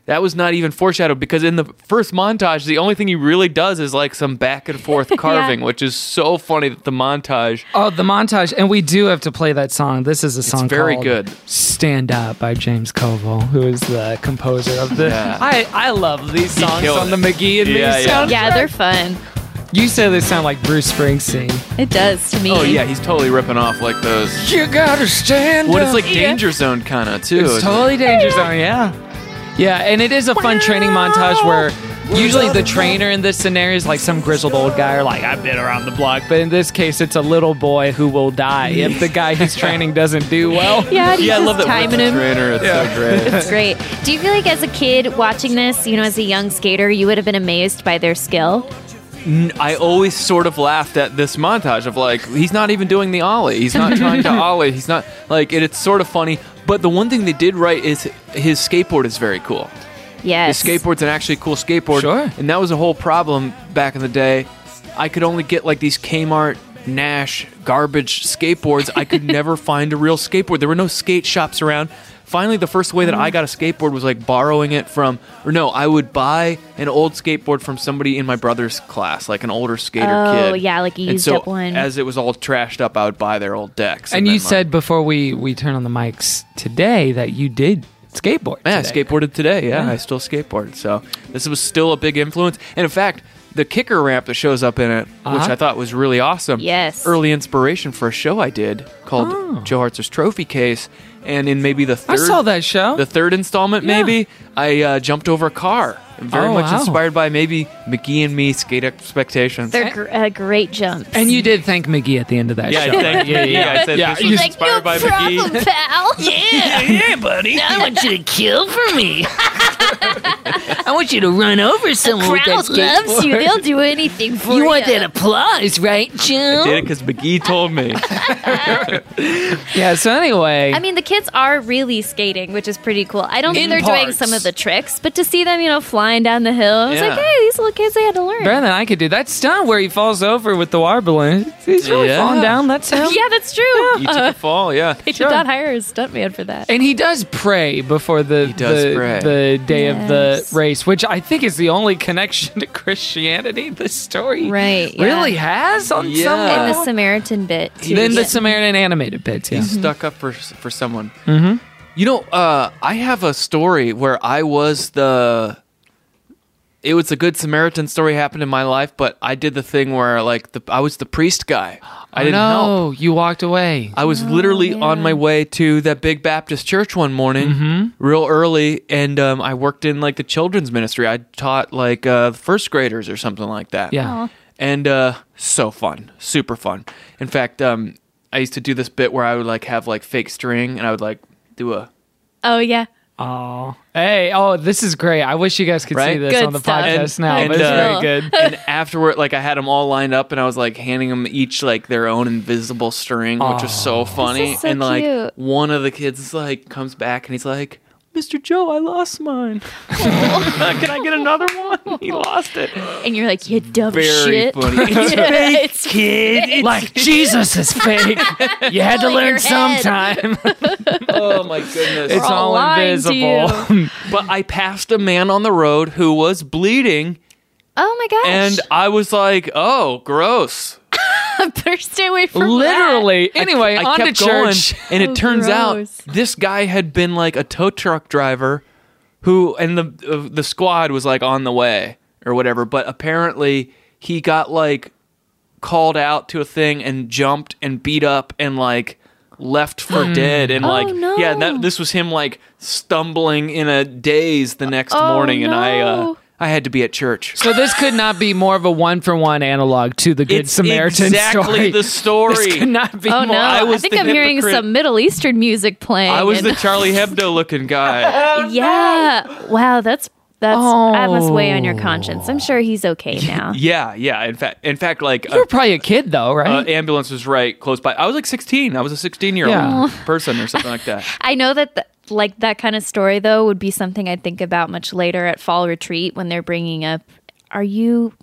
that was not even foreshadowed because in the first montage, the only thing he really does is like some back and forth carving, which is so funny that the montage. Oh, the montage. And we do have to play that song. This is a song It's very called good. Stand Up by James Koval, who is the composer of the... Yeah. I, I love these songs killed on the it. McGee and Yeah, me yeah. soundtrack. Yeah, they're fun. You say they sound like Bruce Springsteen. It does to me. Oh yeah, he's totally ripping off like those. You gotta stand What up. it's like Danger Zone kind of too. It's isn't totally Danger Zone, yeah. Yeah, and it is a fun training montage where usually the trainer in this scenario is like some grizzled old guy or like, I've been around the block. But in this case, it's a little boy who will die if the guy he's training doesn't do well. Yeah, he's Yeah, I just love that timing with the him. trainer. It's so great. It's great. Do you feel like as a kid watching this, you know, as a young skater, you would have been amazed by their skill? N- I always sort of laughed at this montage of like, he's not even doing the ollie. He's not trying to ollie. He's not like, it, it's sort of funny. But the one thing they did right is his skateboard is very cool. Yes. His skateboard's an actually cool skateboard. Sure. And that was a whole problem back in the day. I could only get like these Kmart, Nash, garbage skateboards. I could never find a real skateboard. There were no skate shops around. Finally, the first way that I got a skateboard was like borrowing it from, or no, I would buy an old skateboard from somebody in my brother's class, like an older skater Oh, kid. yeah, like a And used so up one. As it was all trashed up, I would buy their old decks. And you then, like, said before we, we turn on the mics today that you did skateboard. Yeah, I today. skateboarded today. Yeah, Yeah. I still skateboard. So this was still a big influence. And in fact, the kicker ramp that shows up in it, which Uh-huh. I thought was really awesome. Yes. Early inspiration for a show I did called Oh. Joe Hartzer's Trophy Case. And in maybe the I third, saw that show. the third installment, Yeah. maybe I uh, jumped over a car. Very Oh, much wow. inspired by maybe McGee and Me Skate Expectations. They're gr- uh, great jumps. and you did thank McGee at the end of that yeah, show. thank you. Yeah, yeah, Yeah, I said yeah. this You- was like, inspired no by problem, McGee. pal. Yeah, yeah, buddy. I want you to kill for me. I want you to run over someone with that Crowd loves skateboard. you. They'll do anything for you. You want that applause, right, Joe? I did it because McGee told me. Yeah, so anyway. I mean, the kids are really skating, which is pretty cool. I don't think In they're doing parts. some of the tricks, but to see them, you know, flying down the hill, I was Yeah. like, hey, these little kids, they had to learn. better than I could do. That stunt where he falls over with the water balloon. He's really Yeah. falling down. That's him. Yeah, that's true. You took a fall, yeah. They Sure. did not hire a stuntman for that. And he does pray before the He does the, pray. the day of the Yes. race, which I think is the only connection to Christianity this story Right, yeah. really has on Yeah. some And level. the Samaritan bit, too. Then the Yeah. Samaritan animated bits, yeah. He stuck up for for someone. Mm-hmm. You know, uh, I have a story where I was the. It was a good Samaritan story happened in my life, but I did the thing where like the I was the priest guy. I didn't help. No, you walked away. I was literally on my way to that big Baptist church one morning, Mm-hmm. real early, and um, I worked in like the children's ministry. I taught like uh, first graders or something like that. Yeah. and uh, so fun, super fun. In fact, um, I used to do this bit where I would like have like fake string, and I would like do a Oh, yeah. Oh, hey, oh, this is great. I wish you guys could see Right? this Good on the stuff. podcast And- now. and, but it's uh, very good. and afterward, like I had them all lined up, and I was like handing them each like their own invisible string, which was so funny. is so and like cute. one of the kids like comes back and he's like, "Mister Joe, I lost mine. Can I get another one?" He lost it. And you're like, you dumb Very shit. funny. Yeah, it's Kid, Like Jesus is fake. You had to All in learn your head. sometime. Oh my goodness! It's all all lying to invisible. But I passed a man on the road who was bleeding, Oh my gosh. and I was like, "Oh, gross." better stay away from Literally. Anyway, I on to kept church. going, and it Oh, turns gross. out this guy had been like a tow truck driver, who and the uh, the squad was like on the way or whatever. But apparently, he got like called out to a thing and jumped and beat up and like left for dead and Oh, like no. yeah. That this was him like stumbling in a daze the next Oh, morning, and I uh, no. I had to be at church. So this could not be more of a one for one analog to the Good It's Samaritan exactly story. the story. This could not be Oh no! more. I, I was think the I'm hearing hypocrite. some Middle Eastern music playing. I was and- the Charlie Hebdo looking guy. yeah. Wow, that's that's that must weigh on your Oh. conscience. I'm sure he's okay now. Yeah, yeah. In fact, in fact, like You were probably a kid though, uh, right? ambulance was right close by. I was like sixteen. I was a sixteen year old Yeah. person or something like that. I know that th- like that kind of story though would be something I'd think about much later at fall retreat when they're bringing up, are you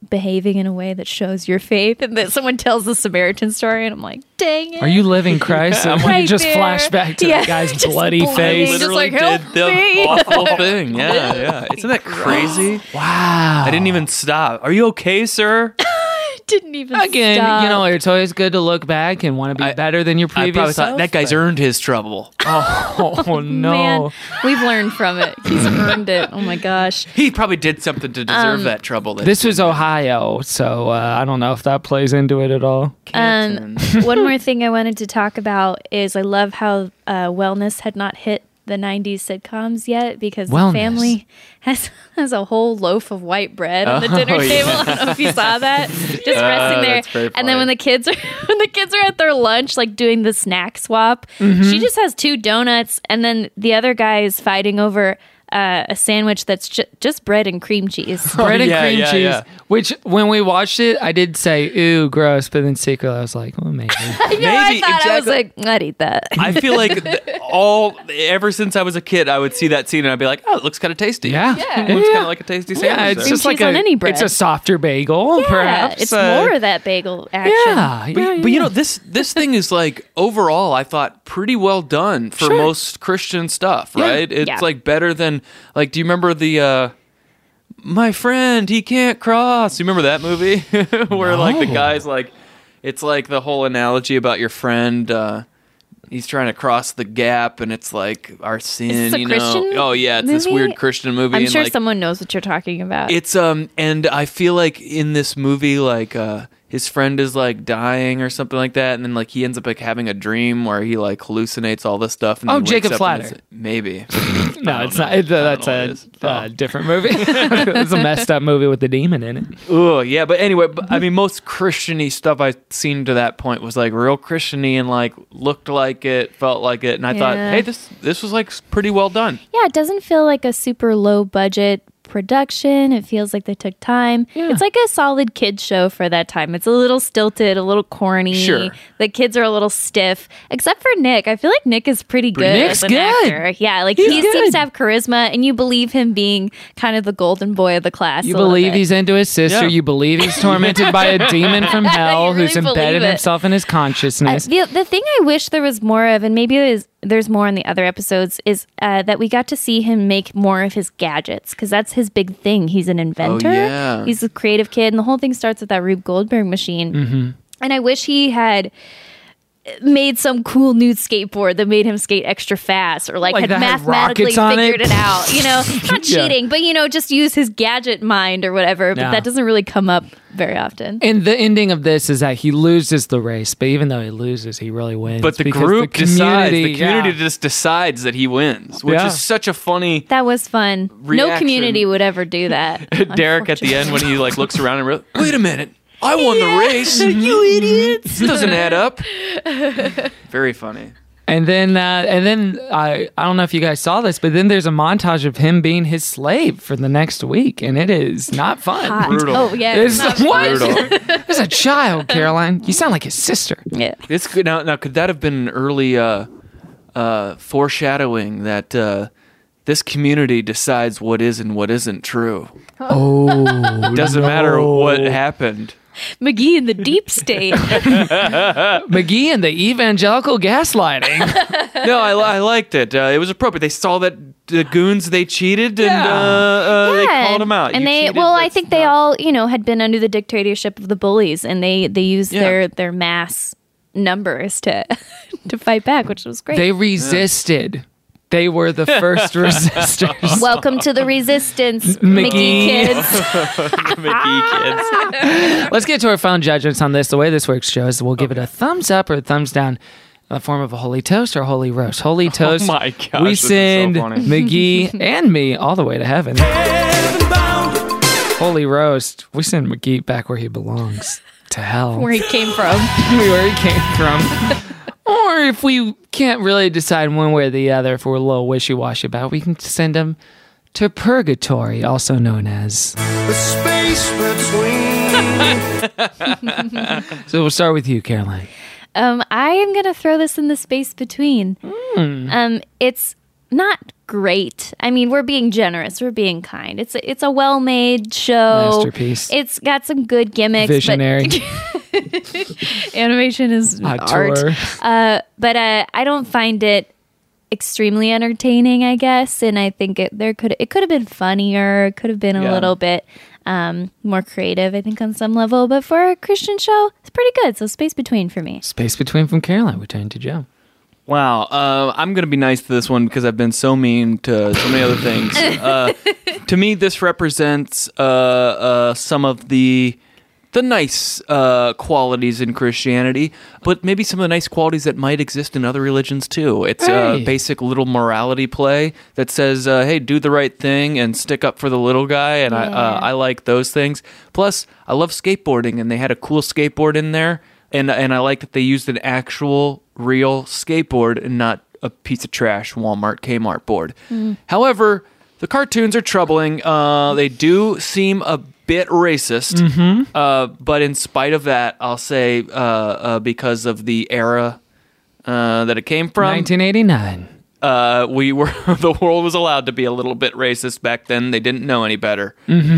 behaving in a way that shows your faith, and that someone tells the Samaritan story, and I'm like, dang it. Are you living Christ? And Right you just there. flash back to Yeah, the guy's just bloody bleeding. face. Just Literally like, help did the me. awful thing. Yeah, yeah. Isn't that crazy? Wow. I didn't even stop. Are you okay, sir? Didn't even Again, stop. you know, it's always good to look back and want to be I- better than your I previous probably thought self, that guy's but- earned his trouble. Oh, no. Man, we've learned from it. He's earned it. Oh my gosh. He probably did something to deserve Um, that trouble. That This was Ohio, so uh, I don't know if that plays into it at all. Um, one more thing I wanted to talk about is I love how uh, wellness had not hit the nineties sitcoms yet, because Wellness. the family has has a whole loaf of white bread on the Oh, dinner yeah. table. I don't know if you saw that. Just resting there. that's very And then funny. when the kids are when the kids are at their lunch, like doing the snack swap, she just has two donuts, and then the other guy is fighting over uh, a sandwich that's ju- just bread and cream cheese. Bread and yeah, cream yeah, cheese, yeah. which when we watched it, I did say, ooh, gross, but then secretly I was like, well, maybe. You know, I Maybe, thought I was exactly. like, I'd eat that. I feel like th- all ever since I was a kid, I would see that scene and I'd be like, "Oh, it looks kind of tasty. Yeah. Yeah. it looks Yeah. kind of like a tasty sandwich." Yeah, it's there. just Cream like cheese a, on any bread. it's a softer bagel, Yeah, perhaps. it's uh, more of that bagel action. Yeah, yeah, But, yeah, but you yeah. know, this this thing is like overall, I thought pretty well done for Sure. most Christian stuff, right? It's Yeah. like better than like. Do you remember the? uh My friend, he can't cross. You remember that movie where like the No. guy's like, it's like the whole analogy about your friend. uh He's trying to cross the gap, and it's like our sin. Is this a you Christian know? Oh yeah, it's this movie? weird Christian movie. I'm and, sure like, someone knows what you're talking about. It's um, and I feel like in this movie, like uh, his friend is like dying or something like that, and then like he ends up like having a dream where he like hallucinates all this stuff. And Oh, he wakes Jacob up and Flatter. it's- Maybe. No, I it's don't not. know. It, uh, that's I don't know a what it is. uh, Oh. different movie. It's a messed up movie with a demon in it. Oh yeah, but anyway, but, I mean, most Christiany stuff I've seen to that point was like real Christiany and like looked like it, felt like it, and I thought, Yeah. hey, this this was like pretty well done. yeah, it doesn't feel like a super low budget production. It feels like they took time. Yeah. It's like a solid kids show for that time. It's a little stilted, a little corny. Sure. The kids are a little stiff, except for Nick. I feel like Nick is pretty good Nick's as an good. actor. Yeah, like He's he good. seems to have charisma, and you believe him being kind of the golden boy of the class. You a little believe bit. he's into his sister. Yeah. You believe he's tormented by a demon from hell You really who's embedded believe it. himself in his Uh, consciousness. the, the thing I wish there was more of, and maybe there's, there's more in the other episodes, is uh, that we got to see him make more of his gadgets, because that's his big thing. He's an inventor. yeah. He's a creative kid, and the whole thing starts with that Rube Goldberg machine. Mm-hmm. And I wish he had made some cool new skateboard that made him skate extra fast, or like, Like had that had mathematically rockets on figured it? it out. You know, not Yeah. cheating, but you know, just use his gadget mind or whatever. But Yeah. that doesn't really come up very often. And the ending of this is that he loses the race, but even though he loses, he really wins. But the because group decides, the community- community yeah. just decides that he wins, which Yeah. is such a funny. That was fun. No Reaction. community would ever do that. Derek at the end when he like looks around and re- wait a minute, I won the race. You idiots. This doesn't add up. Very funny. And then, uh, and then I, I don't know if you guys saw this, but then there's a montage of him being his slave for the next week, and it is not fun. Hot. Brutal. Oh yeah. It's not- what? Brutal. As a child, Caroline, you sound like his sister. yeah. It's good. Now, now, could that have been an early uh, uh, foreshadowing that uh, this community decides what is and what isn't true? Oh, It doesn't matter what happened. McGee in the deep state. McGee and the evangelical gaslighting. No, I, li- I liked it. Uh, it was appropriate. They saw that the goons they cheated, and Yeah. uh, uh, they Yeah, called them out. And You they cheated, well, I that's think they not- all, you know, had been under the dictatorship of the bullies, and they they used Yeah. their their mass numbers to to fight back, which was great. They resisted. They were the first resistors. Welcome to the resistance, McGee. McGee kids. McGee kids. Let's get to our final judgments on this. The way this works, Joe, is we'll give it a thumbs up or a thumbs down in the form of a holy toast or a holy roast. Holy toast, my gosh, we this is so send funny. McGee and me all the way to heaven. Holy roast, we send McGee back where he belongs, to hell. Where he came from. where he came from. Or if we can't really decide one way or the other, if we're a little wishy-washy about it, we can send him to purgatory, also known as... The space between. So we'll start with you, Caroline. Um, I am gonna throw this in the space between. Um, it's not great. I mean, we're being generous. We're being kind. It's a, it's a well-made show. Masterpiece. It's got some good gimmicks. Visionary. But animation is art. Auteur. Uh, but uh, I don't find it extremely entertaining, I guess. And I think it there could it could have been funnier. It could have been a Yeah. little bit um, more creative, I think, on some level. But for a Christian show, it's pretty good. So Space Between for me. Space Between from Caroline. We turn to Joe. Wow, uh, I'm going to be nice to this one because I've been so mean to so many other things. Uh, to me, this represents uh, uh, some of the the nice uh, qualities in Christianity, but maybe some of the nice qualities that might exist in other religions too. It's Hey. a basic little morality play that says, uh, "Hey, do the right thing and stick up for the little guy," and I uh, I like those things. Plus, I love skateboarding, and they had a cool skateboard in there. And and I like that they used an actual, real skateboard and not a piece of trash Walmart, Kmart board. However, the cartoons are troubling. Uh, they do seem a bit racist. Uh, but in spite of that, I'll say uh, uh, because of the era uh, that it came from, nineteen eighty-nine. uh, we were the world was allowed to be a little bit racist back then. They didn't know any better.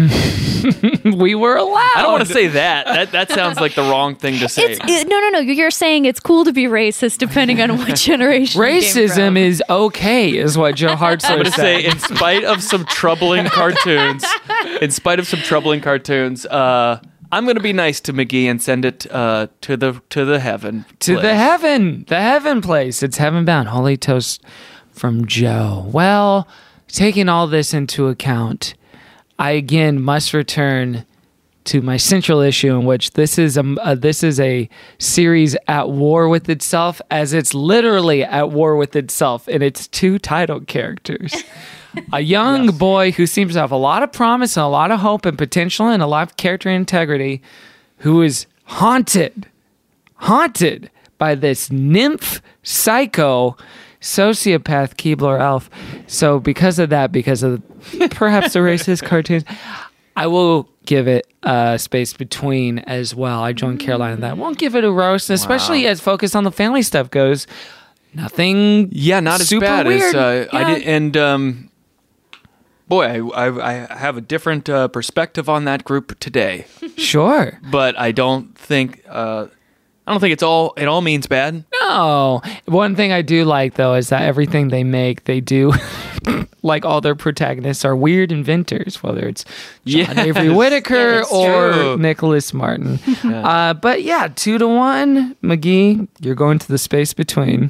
We were allowed. I don't want to say that. That that sounds like the wrong thing to say. It's it, no, no, no. You're saying it's cool to be racist depending on what generation. you came Racism from. is okay, is what Joe I'm Hartzler going to said. say, in spite of some troubling cartoons, in spite of some troubling cartoons, uh, I'm going to be nice to McGee and send it uh, to the to the heaven to place. the heaven, the heaven place. It's heaven bound. Holy toast from Joe. Well, taking all this into account, I again must return to my central issue, in which this is a uh, this is a series at war with itself, as it's literally at war with itself in its two title characters. A young boy who seems to have a lot of promise and a lot of hope and potential and a lot of character and integrity, who is haunted, haunted by this nymph psycho sociopath Keebler elf. So because of that, because of perhaps the racist cartoons, I will give it a space between as well. I join Caroline in that. Won't give it a roast, especially as focus on the family stuff goes. Nothing Yeah, not as super bad weird. as uh, I Yeah. did. And um, boy, I, I, I have a different uh, perspective on that group today. Sure. But I don't think uh, I don't think it's all it all means bad. No. One thing I do like, though, is that everything they make, they do, like all their protagonists are weird inventors, whether it's John Yes. Avery Whitaker Yes, or true. Nicholas Martin. Uh, but yeah, two to one. McGee, you're going to the space between.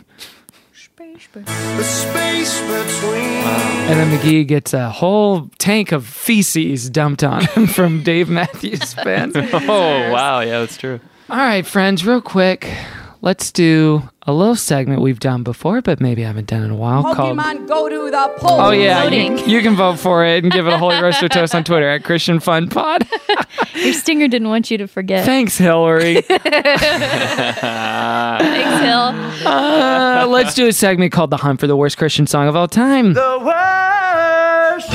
The space between. And then McGee gets a whole tank of feces dumped on him from Dave Matthews fans. Oh wow, yeah, that's true. All right, friends, real quick, let's do a little segment we've done before, but maybe I haven't done in a while. Called Pokemon go to the poll. Oh yeah, you, Voting. you can vote for it and give it a holy roast or toast on Twitter at Christian Fun Pod. Your stinger didn't want you to forget. Thanks, Hillary. Thanks, Hill. Uh, let's do a segment called "The Hunt for the Worst Christian Song of All Time." The worst.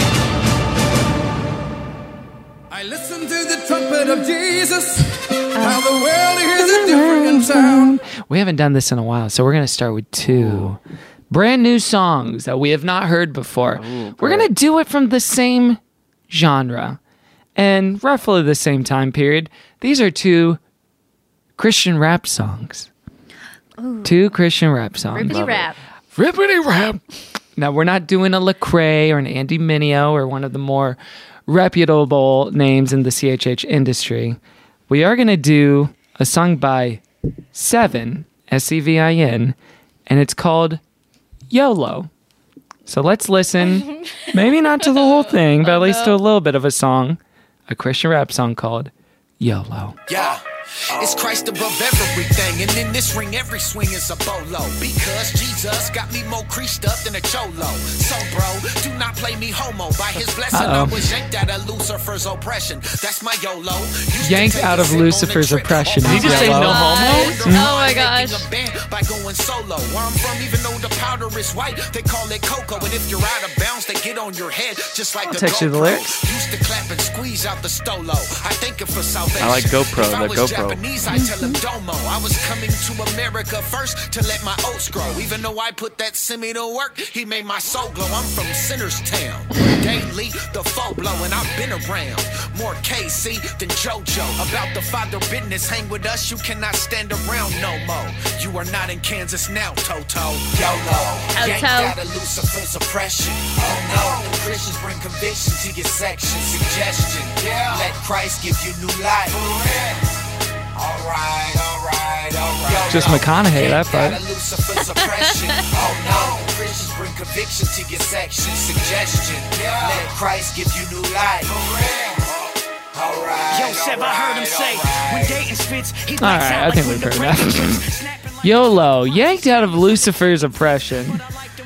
I listen to the trumpet of Jesus. How the world hears a different sound. We haven't done this in a while, so we're going to start with two brand new songs that we have not heard before. We're going to do it from the same genre and roughly the same time period. These are two Christian rap songs. Two Christian rap songs. Rippity rap. Rippity rap. Now, we're not doing a Lecrae or an Andy Mineo or one of the more reputable names in the C H H industry. We are going to do a song by Seven, S E V I N, and it's called YOLO. So let's listen, maybe not to the whole thing, but at least to a little bit of a song, a Christian rap song called YOLO. Yeah. It's Christ above everything, and in this ring, every swing is a bolo. Because Jesus got me more creased up than a cholo. So, bro, do not play me homo. By his blessing, Uh-oh. I was yanked out of Lucifer's oppression. That's my YOLO. Used to Yanked take out a of sip on a Lucifer's trip. oppression. Oh, Did you my say God. no homo? Oh my gosh. Making a band by going solo. Where I'm from, even though the powder is white, they call it cocoa. And if you're out of bounds, they get on your head just like I'll the text you the GoPro. lyrics. Used to clap and squeeze out the stolo. I thank it for salvation. I like GoPro, If I the was GoPro Japanese, I tell him domo. I was coming to America first to let my oats grow. Even though I put that semi to work, he made my soul glow. I'm from Sinner's Town. Daily, the foe blowing, I've been around. More K C than JoJo. About the father business, hang with us, you cannot stand around no more. You are not in Kansas now, Toto. YOLO. Yanked out of Lucifer's oppression. Oh no, Christians bring conviction to your section. Suggestion, yeah. Let Christ give you new life. Alright, alright, alright. Just McConaughey, that part. Oh no, Christians bring conviction to your section. Suggestion, let Christ give you new life. Alright. Yo, Sev, I heard him say, when Dayton spits, he All right, I think we've heard that. YOLO, yanked out of Lucifer's oppression.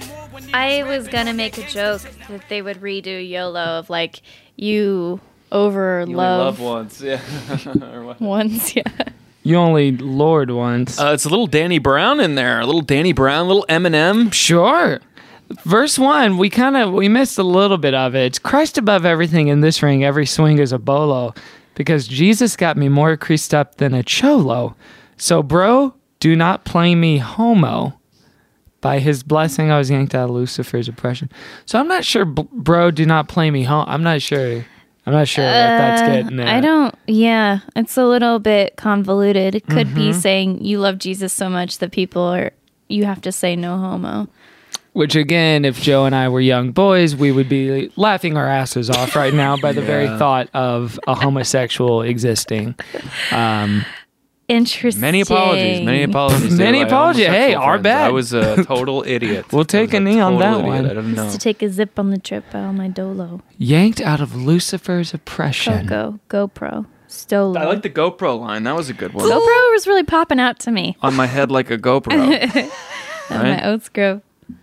I was gonna make a joke that they would redo YOLO of like you over You love, love once, yeah. Or what? once, yeah. You only Lord once. Uh, it's a little Danny Brown in there. A little Danny Brown, a little Eminem. Sure. Verse one, we kind of we missed a little bit of it. It's Christ above everything in this ring. Every swing is a bolo, because Jesus got me more creased up than a cholo. So, bro, do not play me homo. By his blessing, I was yanked out of Lucifer's oppression. So I'm not sure, b- bro, do not play me homo. I'm not sure. I'm not sure what that's getting at. I don't, yeah, it's a little bit convoluted. It could Mm-hmm. be saying you love Jesus so much that people are, you have to say no homo. Which, again, if Joe and I were young boys, we would be laughing our asses off right now by the very thought of a homosexual existing. Um, Interesting. Many apologies. Many apologies. Many to my apologies. Hey, homosexual our friends. bad. I was a total idiot. We'll take I a was knee on total that idiot. one. I don't know. Just to take a zip on the trip out of my dolo. Yanked out of Lucifer's oppression. Coco, GoPro, Stolo. I like the GoPro line. That was a good one. GoPro was really popping out to me. On my head like a GoPro. On Right? my oats grove.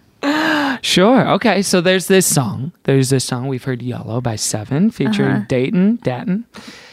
Sure. Okay. So there's this song. There's this song we've heard, YOLO by Seven, featuring Uh-huh. Dayton Datton.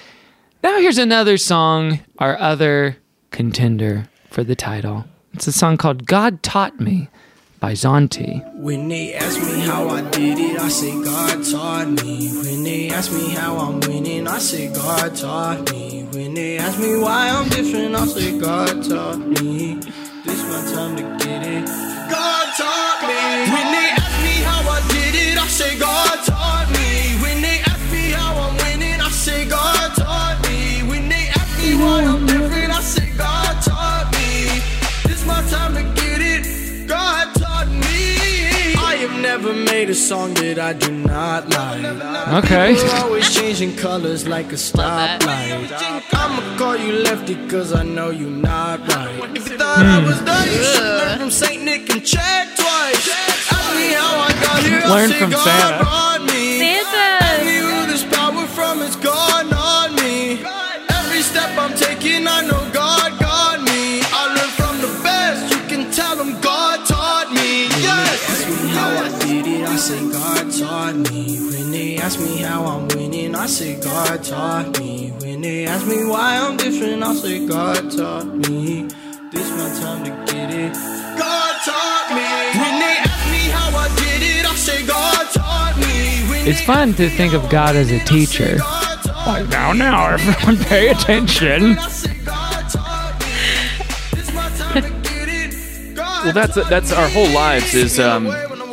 Now here's another song, our other contender for the title. It's a song called God Taught Me by Zonti. When they ask me how I did it, I say God taught me. When they ask me how I'm winning, I say God taught me. When they ask me why I'm different, I say God taught me. This my time to get it. God taught me. When they ask me how I did it, I say God taught me. When they ask me how I'm winning, I say God taught me. When they ask me why I'm different, I say God taught me. This my time to get it. God taught me. I have never made a song that I do not like. Okay. We're always changing colors like a stoplight. I'ma call you lefty cause I know you not right. If you thought I was done, you should learn from Saint Nick and check twice. Ask me how I got here, I Learn say from God Santa. brought me. Santa. Ask me who this power from, it's gone on me. Every step I'm taking, I know God got me. I learn from the best, you can tell them God taught me. Yes. Ask me how I did it, I say God taught me. When they ask me how I'm winning, I say God taught me. When they ask me why I'm different, I say God taught me. This my time to get it. God taught me. When they ask me how I did it, I say God taught me. When It's they fun ask to me think how of I God as did a it, I say teacher. God taught me. Like, now, now, everyone pay attention. I say God taught me. This my time to get it. God Well, that's that's our whole lives is um,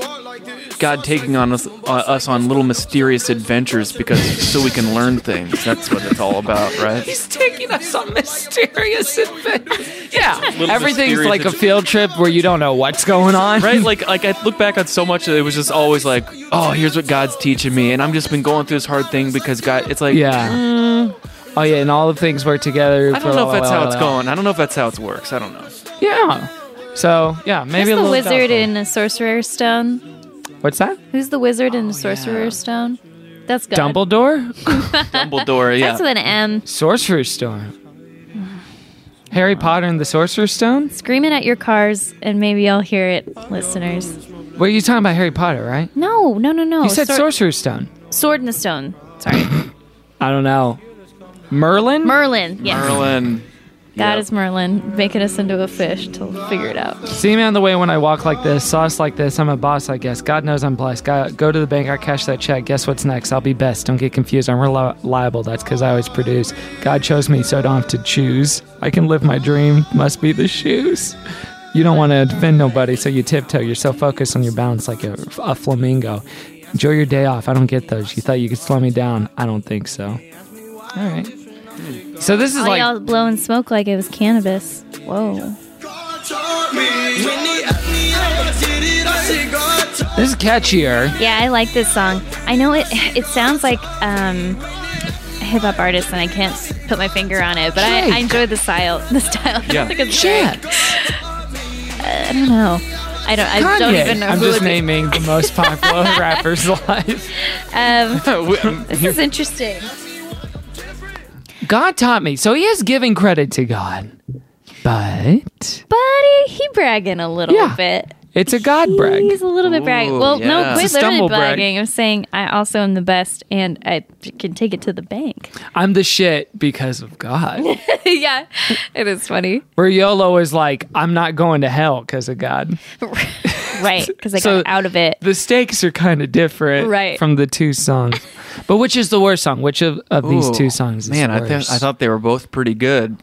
God taking on us, uh, us on little mysterious adventures because so we can learn things. That's what it's all about, right? He's taking us on mysterious adventures. Yeah, Little everything's mysterious like a adventures. field trip where you don't know what's going on. Right? Like, like I look back on so much that it was just always like, oh, here's what God's teaching me, and I'm just been going through this hard thing because God. It's like, Yeah. Oh yeah, and all the things work together. I don't know if that's how it's going. I don't know if that's how it works. I don't know. Yeah. So yeah, maybe Who's a the little wizard doubtful. in a sorcerer's stone? What's that? Who's the wizard in the sorcerer's stone? That's God. Dumbledore? Dumbledore, yeah. That's with an M. Sorcerer's Stone. Harry Potter and the Sorcerer's Stone? Scream it at your cars, and maybe I'll hear it, listeners. What are you talking about, Harry Potter, right? No, no, no, no. You said Sor- Sorcerer's Stone. Sword in the Stone. Sorry. I don't know. Merlin? Merlin. Yes. Merlin. God Yep. is Merlin, making us into a fish to figure it out. See me on the way when I walk like this, sauce like this. I'm a boss, I guess. God knows I'm blessed. God, go to the bank, I cash that check. Guess what's next? I'll be best. Don't get confused. I'm reliable. That's because I always produce. God chose me, so I don't have to choose. I can live my dream. Must be the shoes. You don't want to offend nobody, so you tiptoe. You're so focused on your balance like a, a flamingo. Enjoy your day off. I don't get those. You thought you could slow me down? I don't think so. All right. So this is All like y'all blowing smoke like it was cannabis. Whoa. this is catchier. Yeah, I like this song. I know it. It sounds like um, a hip hop artist, and I can't put my finger on it, but I, I enjoy the style. The style. I Yeah. don't think it's Shit. great. Uh, I don't know. I don't. I don't Kanye. even know. I'm who just would be- naming the most popular rappers alive. Um, this is interesting. God taught me. So he is giving credit to God. But But he, he bragging a little Yeah. bit. it's a God brag. He's a little bit bragging. Ooh, Well, yeah. no, It's quit a stumble literally brag. bragging. I'm saying I also am the best, and I can take it to the bank. I'm the shit because of God. Yeah, it is funny. Where YOLO is like, I'm not going to hell because of God. Right, because I So- got out of it. The stakes are kind of different Right. from the two songs. But which is the worst song? Which of, of these Ooh, two songs is Man, I, worse? th- I thought they were both pretty good.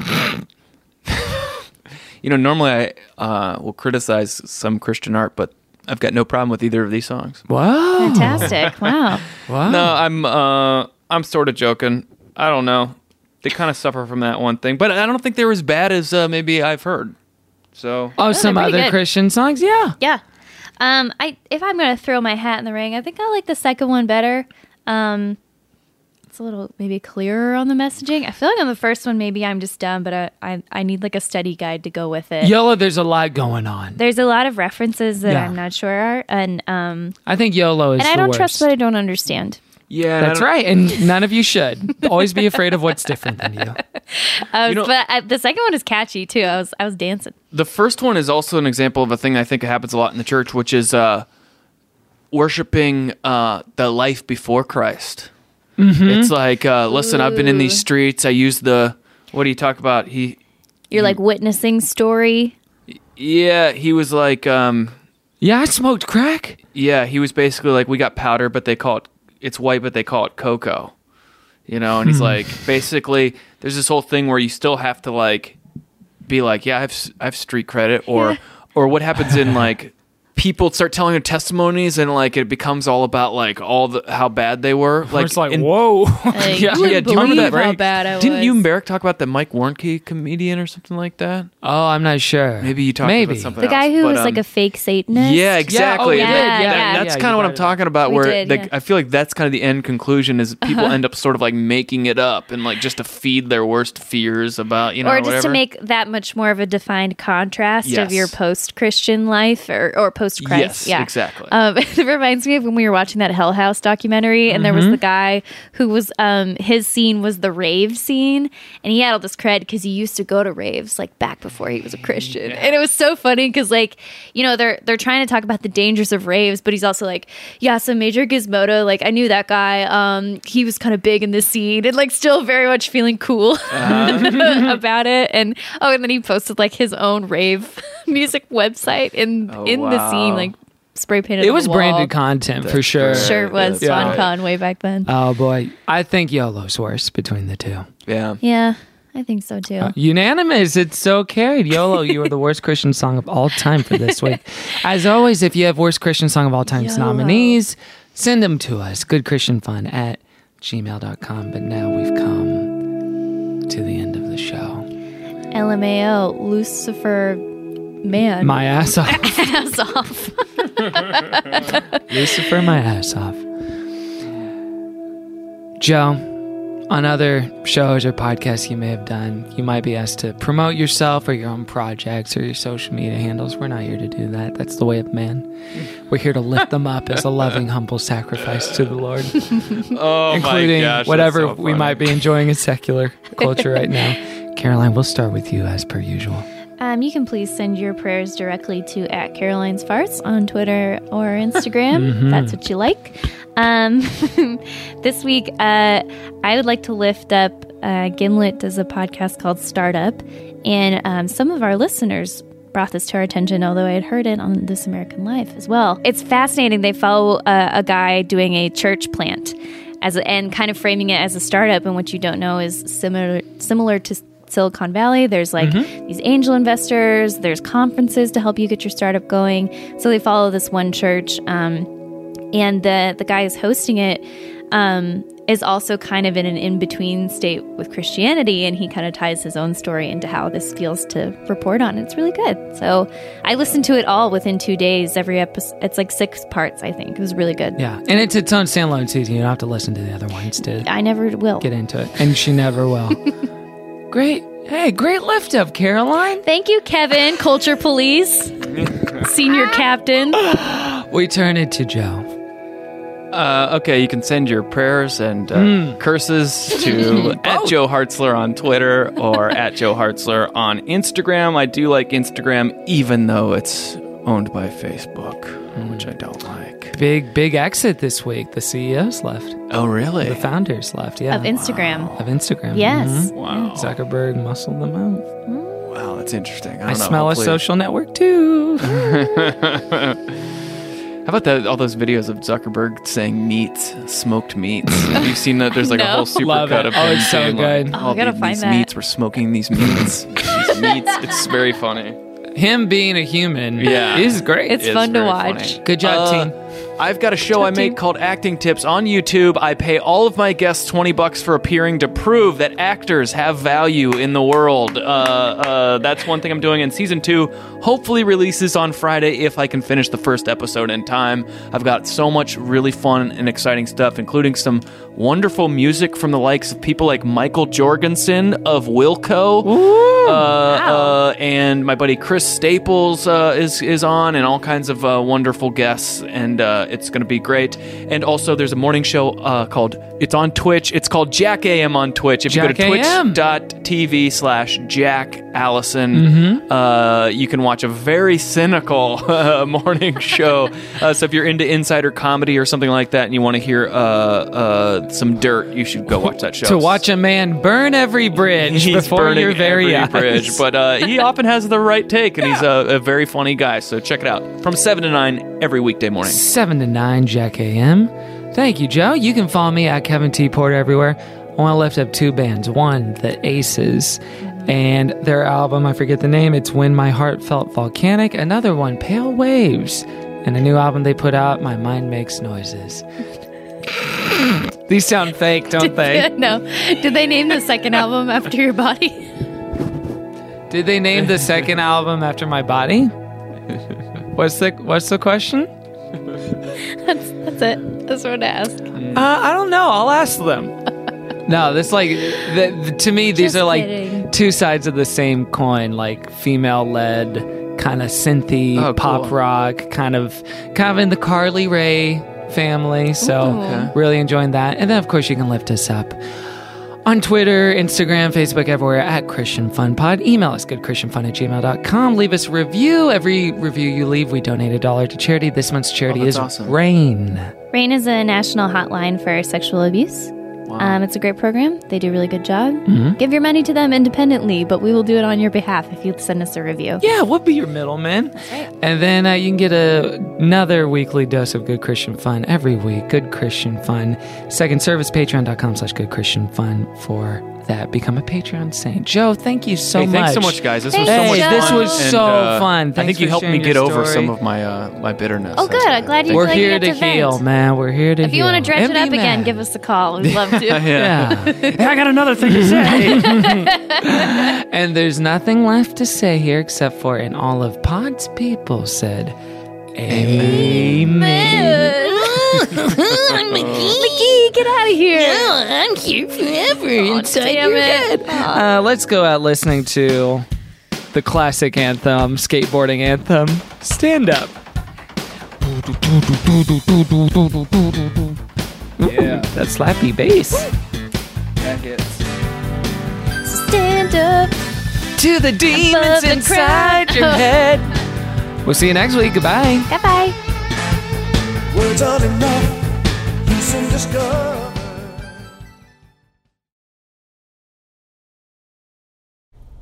You know, normally I uh, will criticize some Christian art, but I've got no problem with either of these songs. Wow. Fantastic! Wow. Wow. No, I'm uh, I'm sort of joking. I don't know. They kind of suffer from that one thing, but I don't think they're as bad as uh, maybe I've heard. So Oh, some they're pretty other good. Christian songs? Yeah. Yeah. Um, I if I'm gonna throw my hat in the ring, I think I like the second one better. Um, it's a little maybe clearer on the messaging. I feel like on the first one, maybe I'm just dumb, but I I, I need like a study guide to go with it. YOLO, there's a lot going on. There's a lot of references that Yeah. I'm not sure are, and um, I think YOLO is and I the don't worst. trust what I don't understand. yeah, and I That's don't- right, and none of you should. Always be afraid of what's different than you. I was, You know- but I, the second one is catchy too. I was I was dancing. The first one is also an example of a thing I think happens a lot in the church, which is uh, worshiping uh, the life before Christ. It's like, uh, listen, I've been in these streets. I use the, what do you talk about? He, You're like witnessing story. yeah, he was like, um, Yeah, I smoked crack. yeah, he was basically like, we got powder, but they call it, it's white, but they call it cocoa. You know, and he's like, basically, there's this whole thing where you still have to like, be like, yeah, I have, s- I have street credit, or, or what happens in like, people start telling their testimonies, and like it becomes all about like all the how bad they were. Like, it's like, in- whoa. Like, Yeah. you wouldn't Yeah, do you remember believe that, how right? bad I Didn't was. you and Barrick talk about the Mike Warnke comedian or something like that? Oh, I'm not sure. Maybe you talked Maybe. about something The guy else, who but, was um, like a fake Satanist. Yeah, exactly. Yeah, oh, we did. That- Yeah, that- yeah. that's Yeah, kind you of what brought I'm it talking about. We Where did, the, yeah. I feel like that's kind of the end conclusion is people end up sort of like making it up and like just to feed their worst fears about you know or just whatever. to make that much more of a defined contrast Yes. of your post-Christian life or, or post-Christ. Yes, yeah, exactly. Um, it reminds me of when we were watching that Hell House documentary, and there was the guy who was um, his scene was the rave scene, and he had all this cred because he used to go to raves like back before he was a Christian, and it was so funny because like you know they're they're trying to talk about the dangers of raves, but he's also like, yeah, so Major Gizmodo, like I knew that guy, um, he was kind of big in the scene, and like still very much feeling cool about it, and oh, and then he posted like his own rave music website in Oh, in the wow. scene, like spray painted. It on was the wall. branded content for sure. Sure, it was Yeah. SwanCon way back then. Oh boy, I think YOLO's worse between the two. yeah. Yeah, I think so too. Uh, Unanimous. It's so carried. YOLO, you are the worst Christian song of all time for this week. As always, if you have worst Christian song of all time's YOLO. nominees, send them to us. goodchristianfun at gmail dot com. But now we've come to the end of the show. L M A O, Lucifer Man. My ass off. ass off. Lucifer, my ass off. Joe, on other shows or podcasts you may have done, you might be asked to promote yourself or your own projects or your social media handles. We're not here to do that. That's the way of man. We're here to lift them up as a loving, humble sacrifice to the Lord, Oh including my gosh, whatever that's so we funny. might be enjoying in secular culture right now. Caroline, we'll start with you as per usual. Um, you can please send your prayers directly to at Caroline's Farts on Twitter or Instagram. Mm-hmm. That's what you like. Um, this week, uh, I would like to lift up uh, Gimlet does a podcast called Startup, and um, some of our listeners brought this to our attention, although I had heard it on This American Life as well. It's fascinating. They follow uh, a guy doing a church plant as a, and kind of framing it as a startup, and what you don't know is similar similar to Silicon Valley. There's like mm-hmm. these angel investors, there's conferences to help you get your startup going. So they follow this one church, um, and the, the guy who's hosting it um, is also kind of in an in-between state with Christianity, and he kind of ties his own story into how this feels to report on. It's really good. So I listened to it all within two days. Every episode, it's like six parts, I think. It was really good. Yeah, and it's its own standalone season. You don't have to listen to the other ones to I never will. get into it. And she never will. Great. Hey, great lift up, Caroline. Thank you, Kevin, Culture Police, Senior Captain. We turn it to Joe. Uh, okay, you can send your prayers and uh, Mm. curses to at Joe Hartzler on Twitter or at Joe Hartzler on Instagram. I do like Instagram, even though it's owned by Facebook, which I don't like. Big, big exit this week. The C E Os left. Oh, really? The founders left, yeah. Of Instagram. Of Instagram. Yes. Mhm. Wow. Zuckerberg muscled them out. Wow, that's interesting. I, I don't know, smell hopefully- a social network too. How about that? All those videos of Zuckerberg saying meats, smoked meats. Have you seen that? There's like a No. whole super Love cut it. of Oh, him it's so saying, good. Like, Oh, I gotta the- find these that. meats. We're smoking these meats. these meats. It's very funny. Him being a human Yeah. is great. It's It's fun to very watch. funny. Good job, Uh, team. I've got a show I make called Acting Tips on YouTube. I pay all of my guests twenty bucks for appearing to prove that actors have value in the world. Uh, uh, that's one thing I'm doing. And season two hopefully releases on Friday if I can finish the first episode in time. I've got so much really fun and exciting stuff, including some wonderful music from the likes of people like Michael Jorgensen of Wilco. uh, uh, and my buddy Chris Staples uh, is, is on, and all kinds of uh, wonderful guests. And uh, it's going to be great. And also, there's a morning show uh, called, it's on Twitch. It's called Jack A M on Twitch. If Jack you go to A M. twitch.tv slash Jack Allison, Mm-hmm. uh, you can watch a very cynical uh, morning show. Uh, so if you're into insider comedy or something like that and you want to hear uh, uh, some dirt, you should go watch that show. To watch a man burn every bridge He's before burning your very every eyes. bridge, but uh, he often has the right take, and he's a, a very funny guy. So check it out from seven to nine every weekday morning. seven to nine, Jack A M. Thank you, Joe. You can follow me at Kevin T. Porter everywhere. I want to lift up two bands. One, the Aces, and their album, I forget the name, it's When My Heart Felt Volcanic. Another one, Pale Waves, and a new album they put out, My Mind Makes Noises. These sound fake, don't they? No. Did they name the second album after your body? Did they name the second album after my body? What's the What's the question? That's that's it. That's what I asked. Uh, I don't know. I'll ask them. No, this like the, the, to me these Just are like kidding. two sides of the same coin, like female-led, kind of synthy, Oh, pop cool. rock, kind of kind of in the Carly Rae family. So Ooh. Okay. really enjoying that. And then of course you can lift us up on Twitter, Instagram, Facebook, everywhere at Christian Fun Pod. Email us, goodchristianfun at gmail dot com. Leave us a review. Every review you leave, we donate a dollar to charity. This month's charity Oh, that's is awesome. RAIN. RAIN is a national hotline for sexual abuse. Um, it's a great program. They do a really good job. Mm-hmm. Give your money to them independently, but we will do it on your behalf if you send us a review. Yeah, we'll be your middleman. right. And then uh, you can get a, another weekly dose of Good Christian Fun every week. Good Christian Fun. Second service, patreon dot com slash good Christian Fun for that. Become a Patreon saint. Joe, thank you so hey, much. thanks so much, guys. This was Thanks, so much Joe. fun. This was And, so uh, fun. I Thanks think you for helped me sharing get your over story. some of my uh, my bitterness. Oh, good. I'm glad you We're feel like you here got to vent. heal, man. We're here to If heal. you want to dredge And it be up again, mad. give us a call. We'd love to. Yeah. I got another thing to say. And there's nothing left to say here except for, and all of Pod's people said, Amen. Mickey, get out of here. Oh, I'm here forever inside damn your it. head. Uh, let's go out listening to the classic anthem, skateboarding anthem, Stand Up. Yeah, That slappy bass. that hits. Stand up. To the demons the inside crowd. your head. We'll see you next week. Goodbye. Bye-bye. Words aren't enough. You soon discover.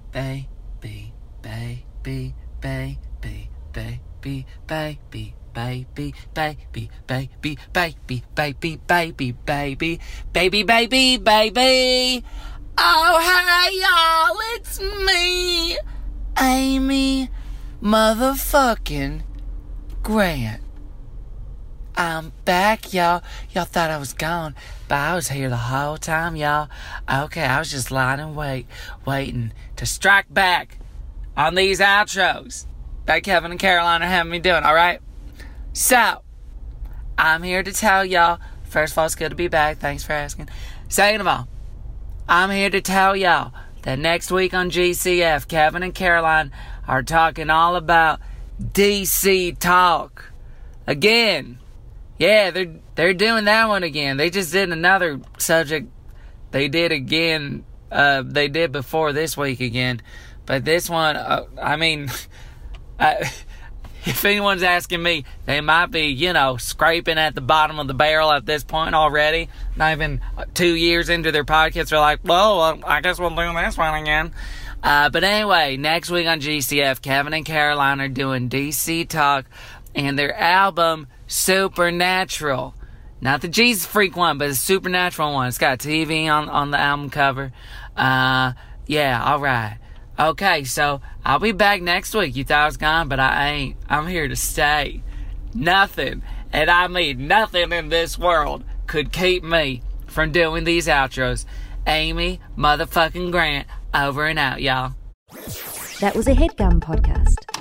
baby, baby, baby, baby, baby, baby, baby, baby, baby, baby, baby, baby, baby, baby, baby, baby, baby. Oh, hey, y'all, it's me, Amy motherfucking Grant. I'm back, y'all. Y'all thought I was gone, but I was here the whole time, y'all. Okay, I was just lying in wait, waiting to strike back on these outros that Kevin and Caroline are having me doing, alright? So, I'm here to tell y'all, first of all, it's good to be back. Thanks for asking. Second of all, I'm here to tell y'all that next week on G C F, Kevin and Caroline are talking all about D C talk. Again. Yeah, they're they're doing that one again. They just did another subject they did again, uh, they did before this week again. But this one, uh, I mean, I, if anyone's asking me, they might be, you know, scraping at the bottom of the barrel at this point already. Not even two years into their podcast, they're like, well, uh, I guess we'll do this one again. Uh, but anyway, next week on G C F, Kevin and Caroline are doing D C talk and their album Supernatural. Not the Jesus Freak one, but the Supernatural one. It's got T V on, on the album cover. Uh, yeah, alright. Okay, so I'll be back next week. You thought I was gone, but I ain't. I'm here to stay. Nothing, and I mean nothing in this world could keep me from doing these outros. Amy motherfucking Grant, over and out, y'all. That was a HeadGum podcast.